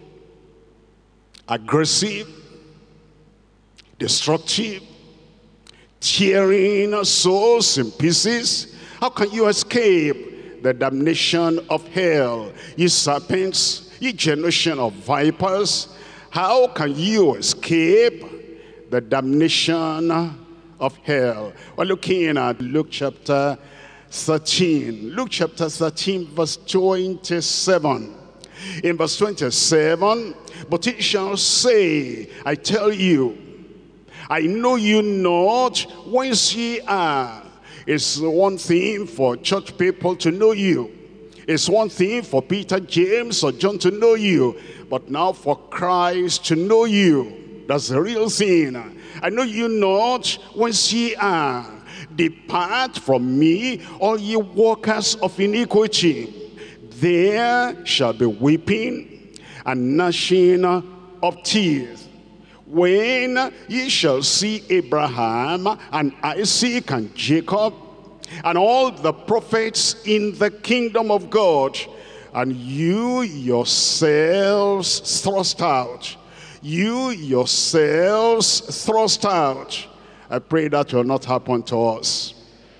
aggressive, destructive, tearing souls in pieces, how can you escape the damnation of hell? Ye serpents, ye generation of vipers, how can you escape the damnation of hell? We're looking at Luke chapter thirteen. Luke chapter thirteen, verse twenty-seven. In verse twenty-seven, but he shall say, I tell you, I know you not whence ye are. It's one thing for church people to know you. It's one thing for Peter, James, or John to know you. But now for Christ to know you, that's the real thing. I know you not whence ye are. Depart from me, all ye workers of iniquity. There shall be weeping and gnashing of teeth, when ye shall see Abraham and Isaac and Jacob and all the prophets in the kingdom of God, and you yourselves thrust out. You yourselves thrust out. I pray that will not happen to us.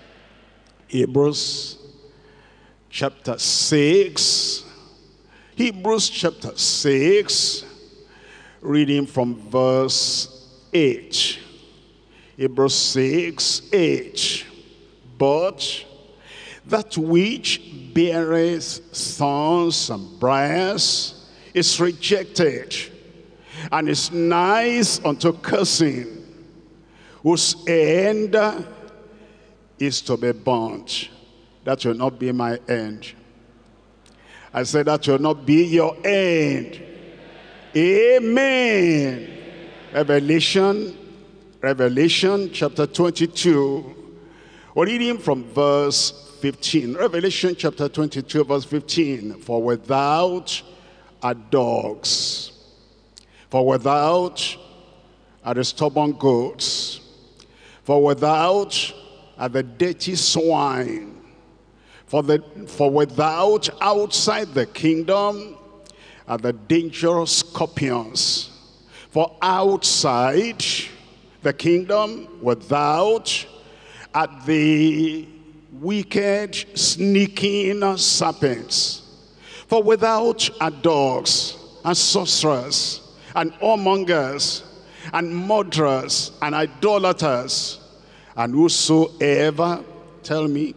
Hebrews chapter six. Hebrews chapter six, reading from verse eight. Hebrews six, eight. But that which beareth thorns and briars is rejected, and is nigh unto cursing, whose end is to be burnt. That will not be my end. I said that will not be your end. Amen. Revelation, Revelation chapter twenty-two. We're reading from verse fifteen. Revelation chapter twenty-two, verse fifteen. For without are dogs, for without are the stubborn goats, for without are the dirty swine, for the for without outside the kingdom are the dangerous scorpions. For outside the kingdom, without, at the wicked, sneaking serpents. For without are dogs, and sorcerers, and whoremongers, and murderers, and idolaters, and whosoever, tell me,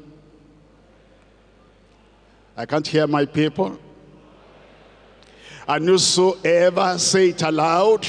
I can't hear my people. And whosoever, say it aloud.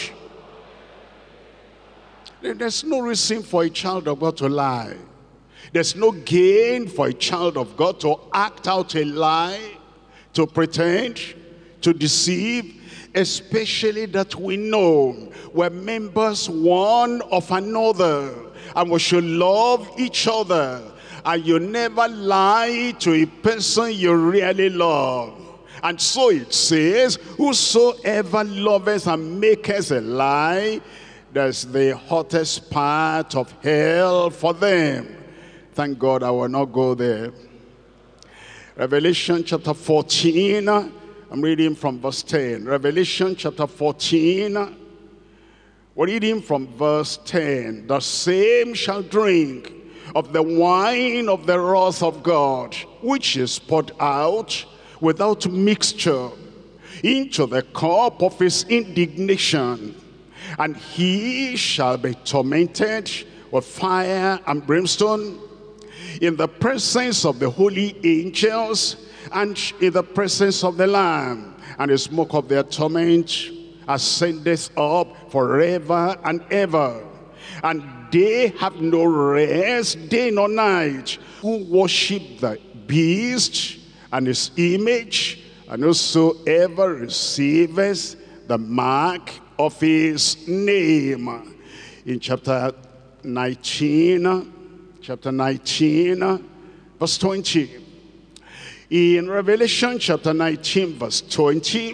There's no reason for a child of God to lie. There's no gain for a child of God to act out a lie, to pretend, to deceive, especially that we know we're members one of another, and we should love each other. And you never lie to a person you really love. And so it says, whosoever loveth and maketh a lie, that's the hottest part of hell for them. Thank God I will not go there. Revelation chapter fourteen, I'm reading from verse ten. Revelation chapter fourteen, we're reading from verse ten. The same shall drink of the wine of the wrath of God, which is poured out without mixture into the cup of his indignation. And he shall be tormented with fire and brimstone in the presence of the holy angels and in the presence of the Lamb. And the smoke of their torment ascendeth up forever and ever. And they have no rest day nor night, who worship the beast and his image, and whosoever receiveth the mark of his name. In chapter nineteen, chapter nineteen, verse twenty. In Revelation chapter nineteen verse twenty,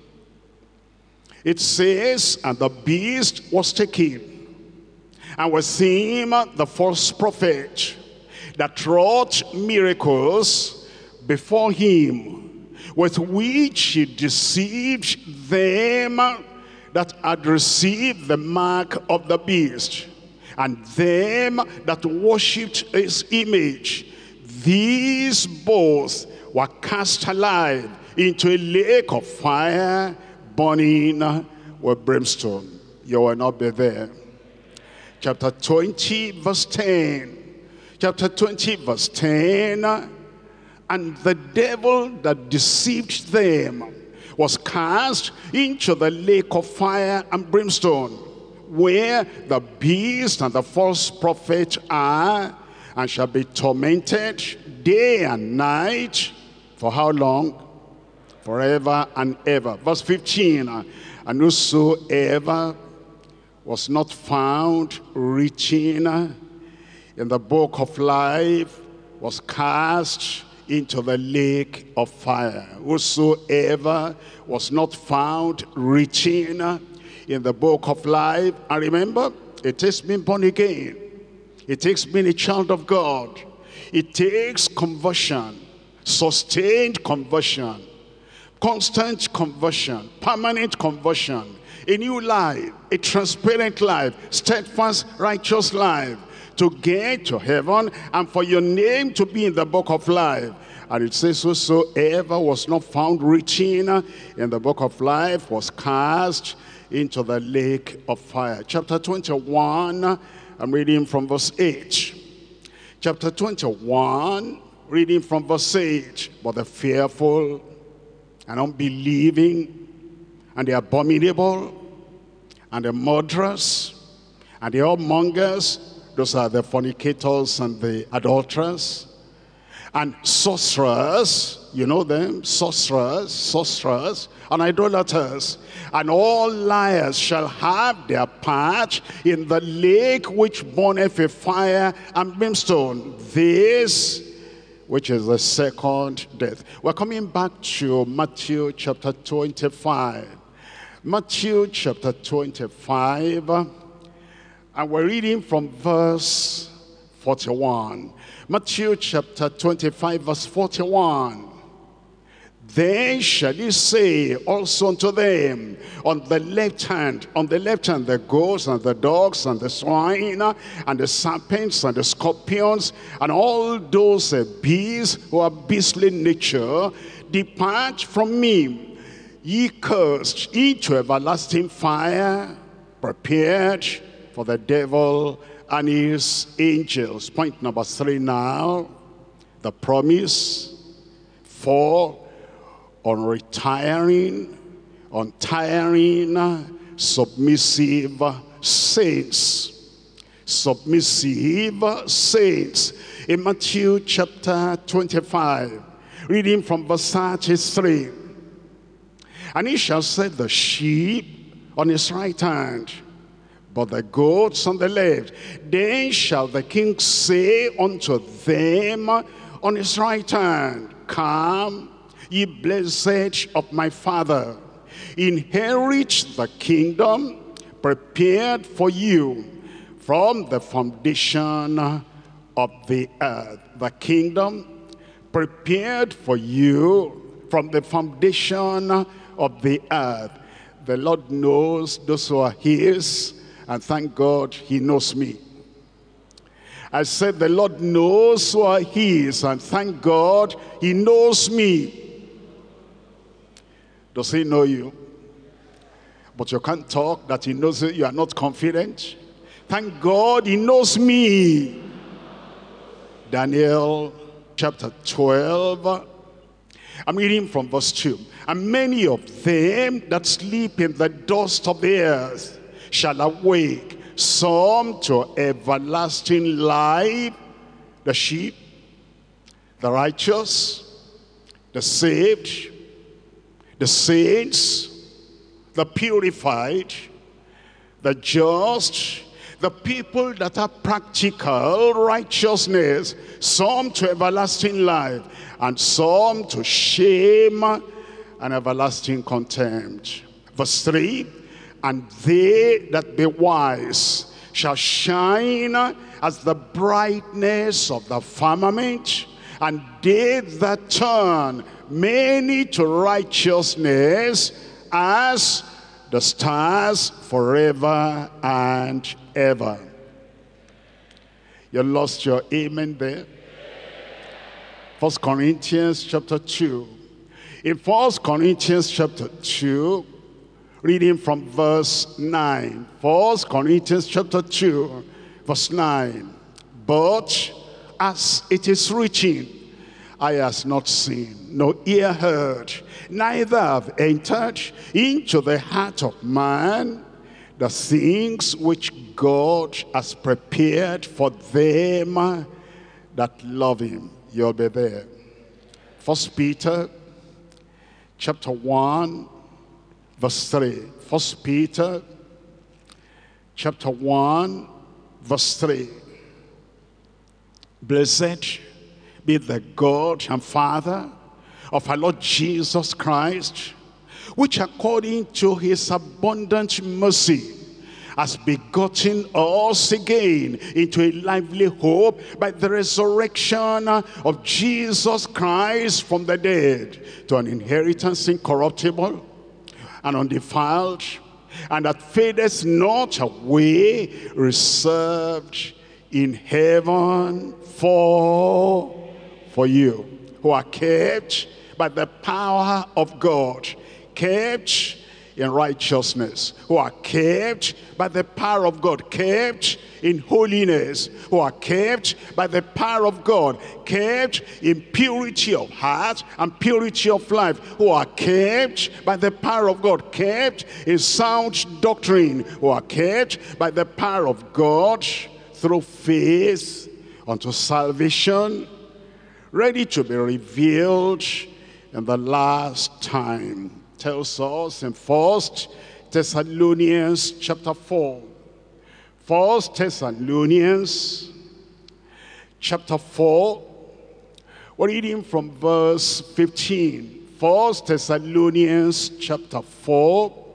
it says, and the beast was taken, and with him the false prophet, that wrought miracles before him, with which he deceived them that had received the mark of the beast, and them that worshipped his image. These both were cast alive into a lake of fire, burning with brimstone. You will not be there. Chapter twenty verse ten. Chapter twenty verse ten. And the devil that deceived them was cast into the lake of fire and brimstone, where the beast and the false prophet are, and shall be tormented day and night. For how long? Forever and ever. Verse fifteen. And whosoever was not found written in the book of life was cast into the lake of fire. Whosoever was not found written in the book of life. And remember, it takes being born again. It takes being a child of God. It takes conversion, sustained conversion, constant conversion, permanent conversion, a new life, a transparent life, steadfast, righteous life, to get to heaven and for your name to be in the book of life. And it says, whosoever was not found written in the book of life was cast into the lake of fire. Chapter twenty-one, I'm reading from verse eight. Chapter twenty-one, reading from verse eight. But the fearful and unbelieving and the abominable and the murderers and the whoremongers, those are the fornicators and the adulterers, and sorcerers, you know them, sorcerers, sorcerers, and idolaters, and all liars shall have their part in the lake which burneth with fire and brimstone. This, which is the second death. We're coming back to Matthew chapter twenty-five. Matthew chapter twenty-five, and we're reading from verse forty-one. Matthew chapter twenty-five verse forty-one. Then shall he say also unto them, on the left hand, on the left hand the goats and the dogs and the swine and the serpents and the scorpions and all those uh, beasts who are beastly nature, depart from me, ye cursed, into everlasting fire, prepared for the devil and his angels. Point number three now, the promise for unretiring, untiring, submissive saints. Submissive saints. In Matthew chapter twenty-five, reading from verse thirty-three. And he shall set the sheep on his right hand, but the goats on the left. Then shall the king say unto them on his right hand, come, ye blessed of my Father, inherit the kingdom prepared for you from the foundation of the earth. The kingdom prepared for you from the foundation of the earth. The Lord knows those who are his, and thank God he knows me. I said the Lord knows who are his, and thank God he knows me. Does he know you? But you can't talk that he knows you. You are not confident. Thank God he knows me. Daniel chapter twelve. I'm reading from verse two. And many of them that sleep in the dust of the earth shall awake, some to everlasting life, the sheep, the righteous, the saved, the saints, the purified, the just, The people that are practical righteousness, some to everlasting life, and some to shame and everlasting contempt. Verse three, and they that be wise shall shine as the brightness of the firmament, and they that turn many to righteousness as the stars forever and ever. You lost your amen there. First Corinthians chapter two. In First Corinthians chapter two, reading from verse nine. First Corinthians chapter two, verse nine. But as it is written, eye has not seen, no ear heard, neither have entered into the heart of man the things which God has prepared for them that love him. You'll be there. First Peter chapter one, verse three. First Peter chapter one, verse three. Blessed be the God and Father of our Lord Jesus Christ, which according to his abundant mercy has begotten us again into a lively hope by the resurrection of Jesus Christ from the dead, to an inheritance incorruptible and undefiled, and that fadeth not away, reserved in heaven for, for you, who are kept by the power of God, kept in righteousness, who are kept by the power of God, kept in holiness, who are kept by the power of God, kept in purity of heart and purity of life, who are kept by the power of God, kept in sound doctrine, who are kept by the power of God through faith unto salvation, ready to be revealed in the last time. Tells us in First Thessalonians chapter four. First Thessalonians chapter four. We're reading from verse fifteen. First Thessalonians chapter four.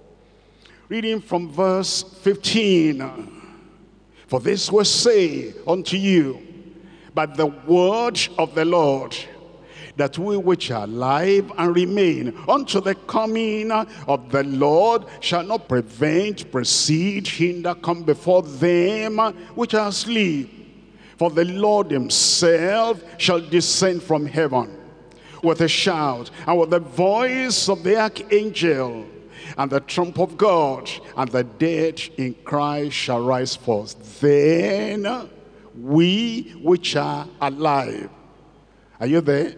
Reading from verse fifteen. For this will say unto you by the word of the Lord, that we which are alive and remain unto the coming of the Lord shall not prevent, precede, hinder, come before them which are asleep. For the Lord himself shall descend from heaven with a shout, and with the voice of the archangel, and the trump of God, and the dead in Christ shall rise forth. Then we which are alive. Are you there?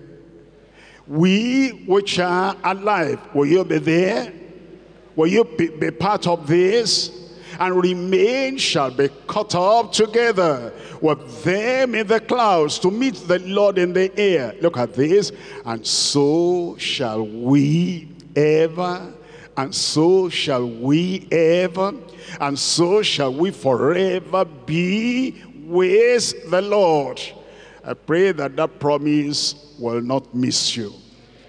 We which are alive, will you be there? Will you be, be part of this? And remain shall be caught up together with them in the clouds to meet the Lord in the air. Look at this. And so shall we ever, and so shall we ever, and so shall we forever be with the Lord. I pray that that promise will not miss you.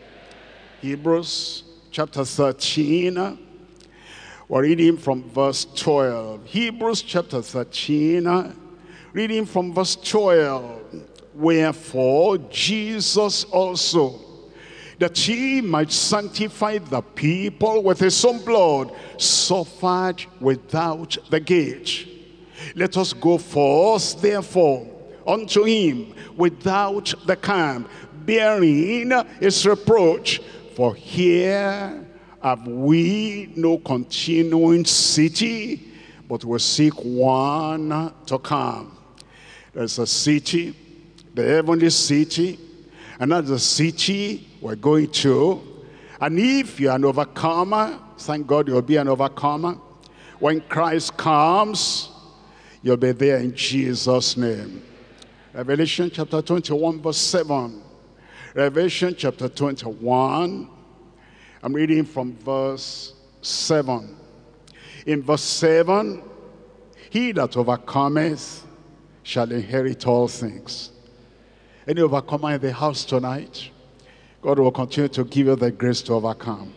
Hebrews chapter thirteen. We're reading from verse twelve. Hebrews chapter thirteen, reading from verse twelve. Wherefore Jesus also, that he might sanctify the people with his own blood, suffered without the gate. Let us go forth therefore unto him without the camp, bearing his reproach. For here have we no continuing city, but we seek one to come. There's a city, the heavenly city, and that's the city we're going to. And if you're an overcomer, thank God you'll be an overcomer. When Christ comes, you'll be there in Jesus' name. Revelation chapter twenty-one, verse seven. Revelation chapter twenty-one, I'm reading from verse seven. In verse seven, He that overcometh shall inherit all things. Any overcomer in the house tonight, God will continue to give you the grace to overcome.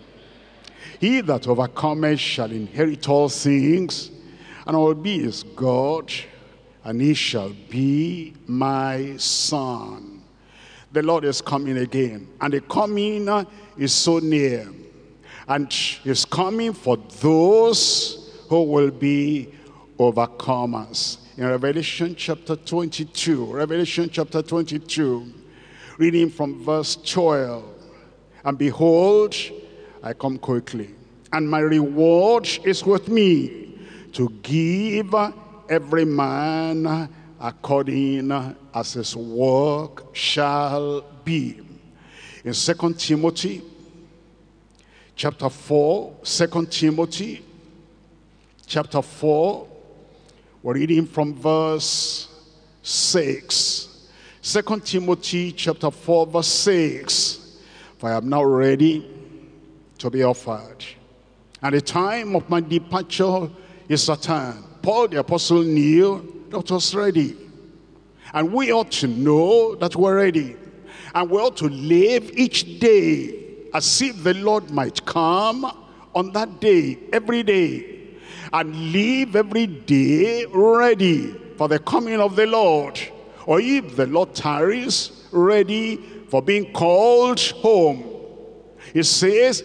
He that overcometh shall inherit all things, and I will be his God, and he shall be my son. The Lord is coming again, and the coming is so near, and is coming for those who will be overcomers. In Revelation chapter twenty-two, Revelation chapter twenty-two, reading from verse twelve, and behold, I come quickly, and my reward is with me, to give every man according as his work shall be. In Second Timothy chapter four, Second Timothy chapter four, we're reading from verse six. Second Timothy chapter four, verse six. For I am now ready to be offered, and the time of my departure is at hand. Paul the apostle knew that was ready, and we ought to know that we're ready, and we ought to live each day as if the Lord might come on that day, every day, and live every day ready for the coming of the Lord, or if the Lord tarries, ready for being called home. It says,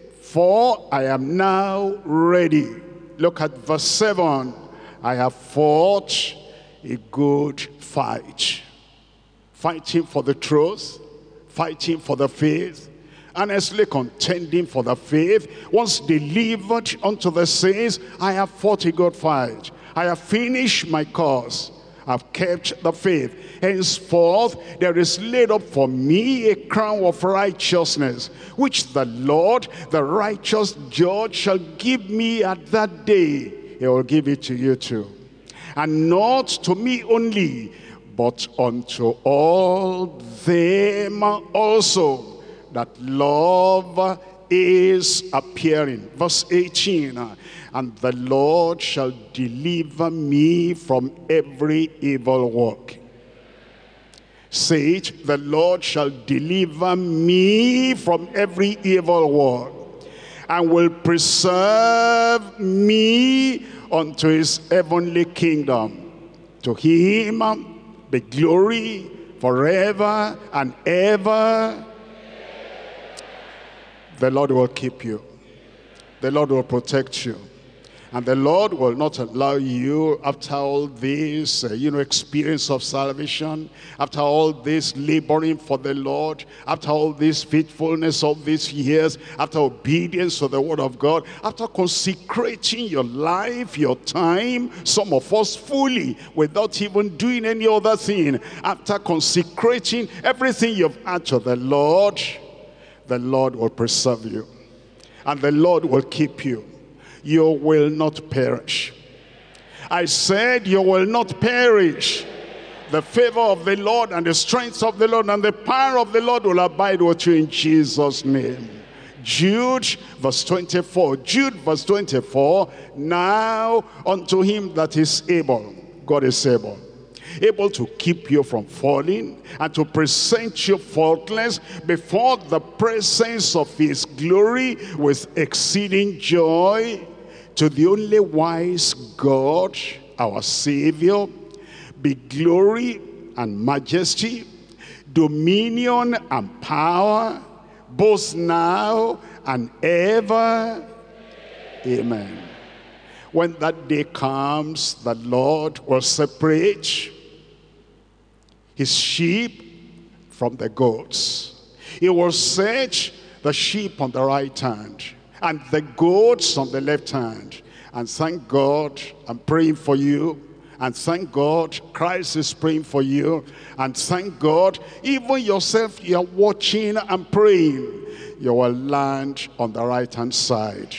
for I am now ready. Look at verse seven. I have fought a good fight. Fighting for the truth, fighting for the faith, earnestly contending for the faith. Once delivered unto the saints, I have fought a good fight. I have finished my course. I've kept the faith. Henceforth there is laid up for me a crown of righteousness, which the Lord, the righteous judge, shall give me at that day. He will give it to you too. And not to me only, but unto all them also that love is appearing. Verse eighteen, and the Lord shall deliver me from every evil work. Say it, the Lord shall deliver me from every evil work, and will preserve me unto his heavenly kingdom. To him be glory forever and ever. The Lord will keep you. The Lord will protect you. And the Lord will not allow you, after all this, uh, you know, experience of salvation, after all this laboring for the Lord, after all this faithfulness of these years, after obedience to the word of God, after consecrating your life, your time, some of us fully, without even doing any other thing, after consecrating everything you've had to the Lord, the Lord will preserve you, and the Lord will keep you. You will not perish. I said you will not perish. The favor of the Lord and the strength of the Lord and the power of the Lord will abide with you in Jesus' name. Jude verse twenty-four. Jude verse twenty-four. Now unto him that is able. God is able. Able to keep you from falling and to present you faultless before the presence of his glory with exceeding joy. To the only wise God, our Savior, be glory and majesty, dominion and power, both now and ever. Amen. When that day comes, the Lord will separate his sheep from the goats. He will set the sheep on the right hand and the goats on the left hand. And thank God, I'm praying for you. And thank God, Christ is praying for you. And thank God, even yourself, you're watching and praying. You will land on the right hand side.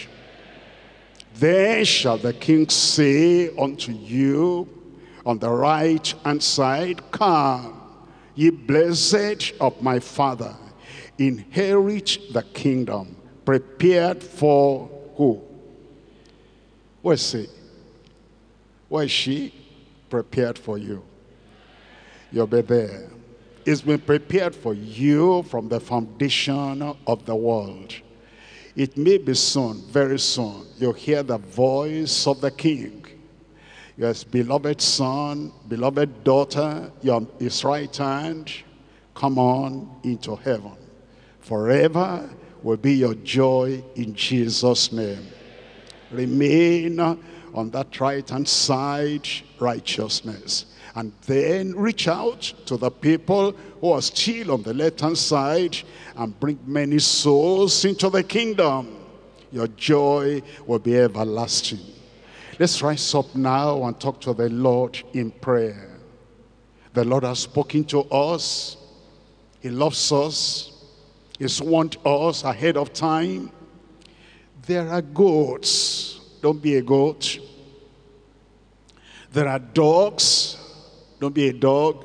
Then shall the king say unto you on the right hand side, come, ye blessed of my Father, inherit the kingdom prepared for who? What's it? Where is she? Prepared for you. You'll be there. It's been prepared for you from the foundation of the world. It may be soon, very soon, you'll hear the voice of the King. Yes, beloved son, beloved daughter, you're on his right hand. Come on into heaven. Forever will be your joy in Jesus' name. Remain on that right hand side, righteousness. And then reach out to the people who are still on the left hand side and bring many souls into the kingdom. Your joy will be everlasting. Let's rise up now and talk to the Lord in prayer. The Lord has spoken to us. He loves us. He's warned us ahead of time. There are goats. Don't be a goat. There are dogs. Don't be a dog.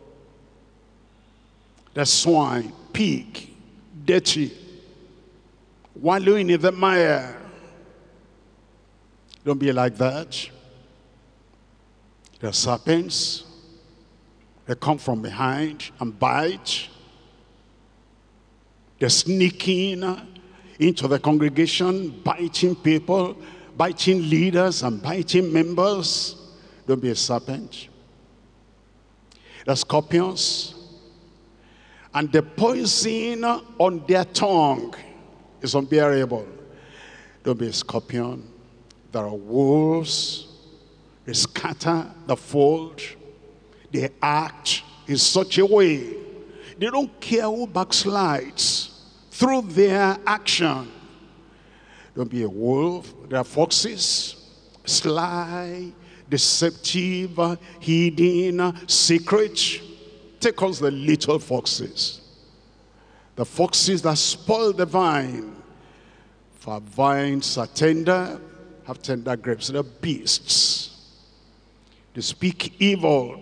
There's swine, pig, dirty, wallowing in the mire. Don't be like that. There are serpents. They come from behind and bite. They're sneaking into the congregation, biting people, biting leaders and biting members. Don't be a serpent. The scorpions, and the poison on their tongue is unbearable. Don't be a scorpion. There are wolves. They scatter the fold. They act in such a way. They don't care who backslides through their action. Don't be a wolf. There are foxes, sly, deceptive, hidden, secret. Take us the little foxes. The foxes that spoil the vine. For vines are tender, have tender grapes. They're beasts. They speak evil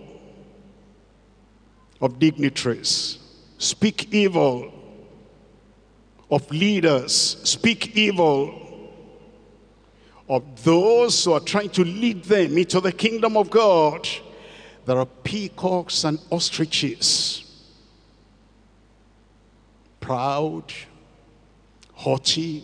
of dignitaries. Speak evil of leaders. Speak evil of those who are trying to lead them into the kingdom of God. There are peacocks and ostriches. Proud, haughty,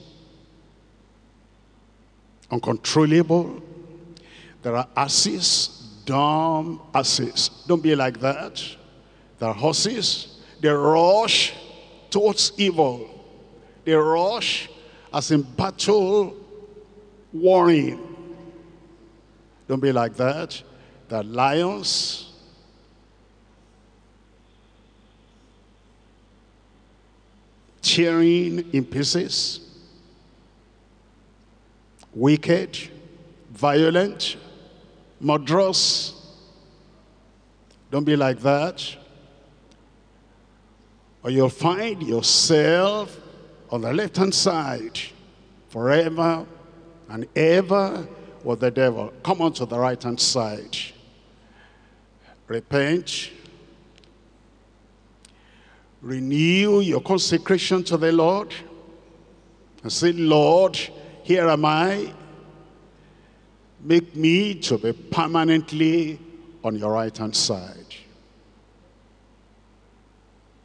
uncontrollable. There are asses, dumb asses. Don't be like that. There are horses. They rush towards evil. They rush as in battle warring. Don't be like that. The lions, tearing in pieces, wicked, violent, murderous. Don't be like that, or you'll find yourself on the left-hand side forever and ever with the devil. Come on to the right-hand side. Repent. Renew your consecration to the Lord. And say, Lord, here am I. Make me to be permanently on your right-hand side.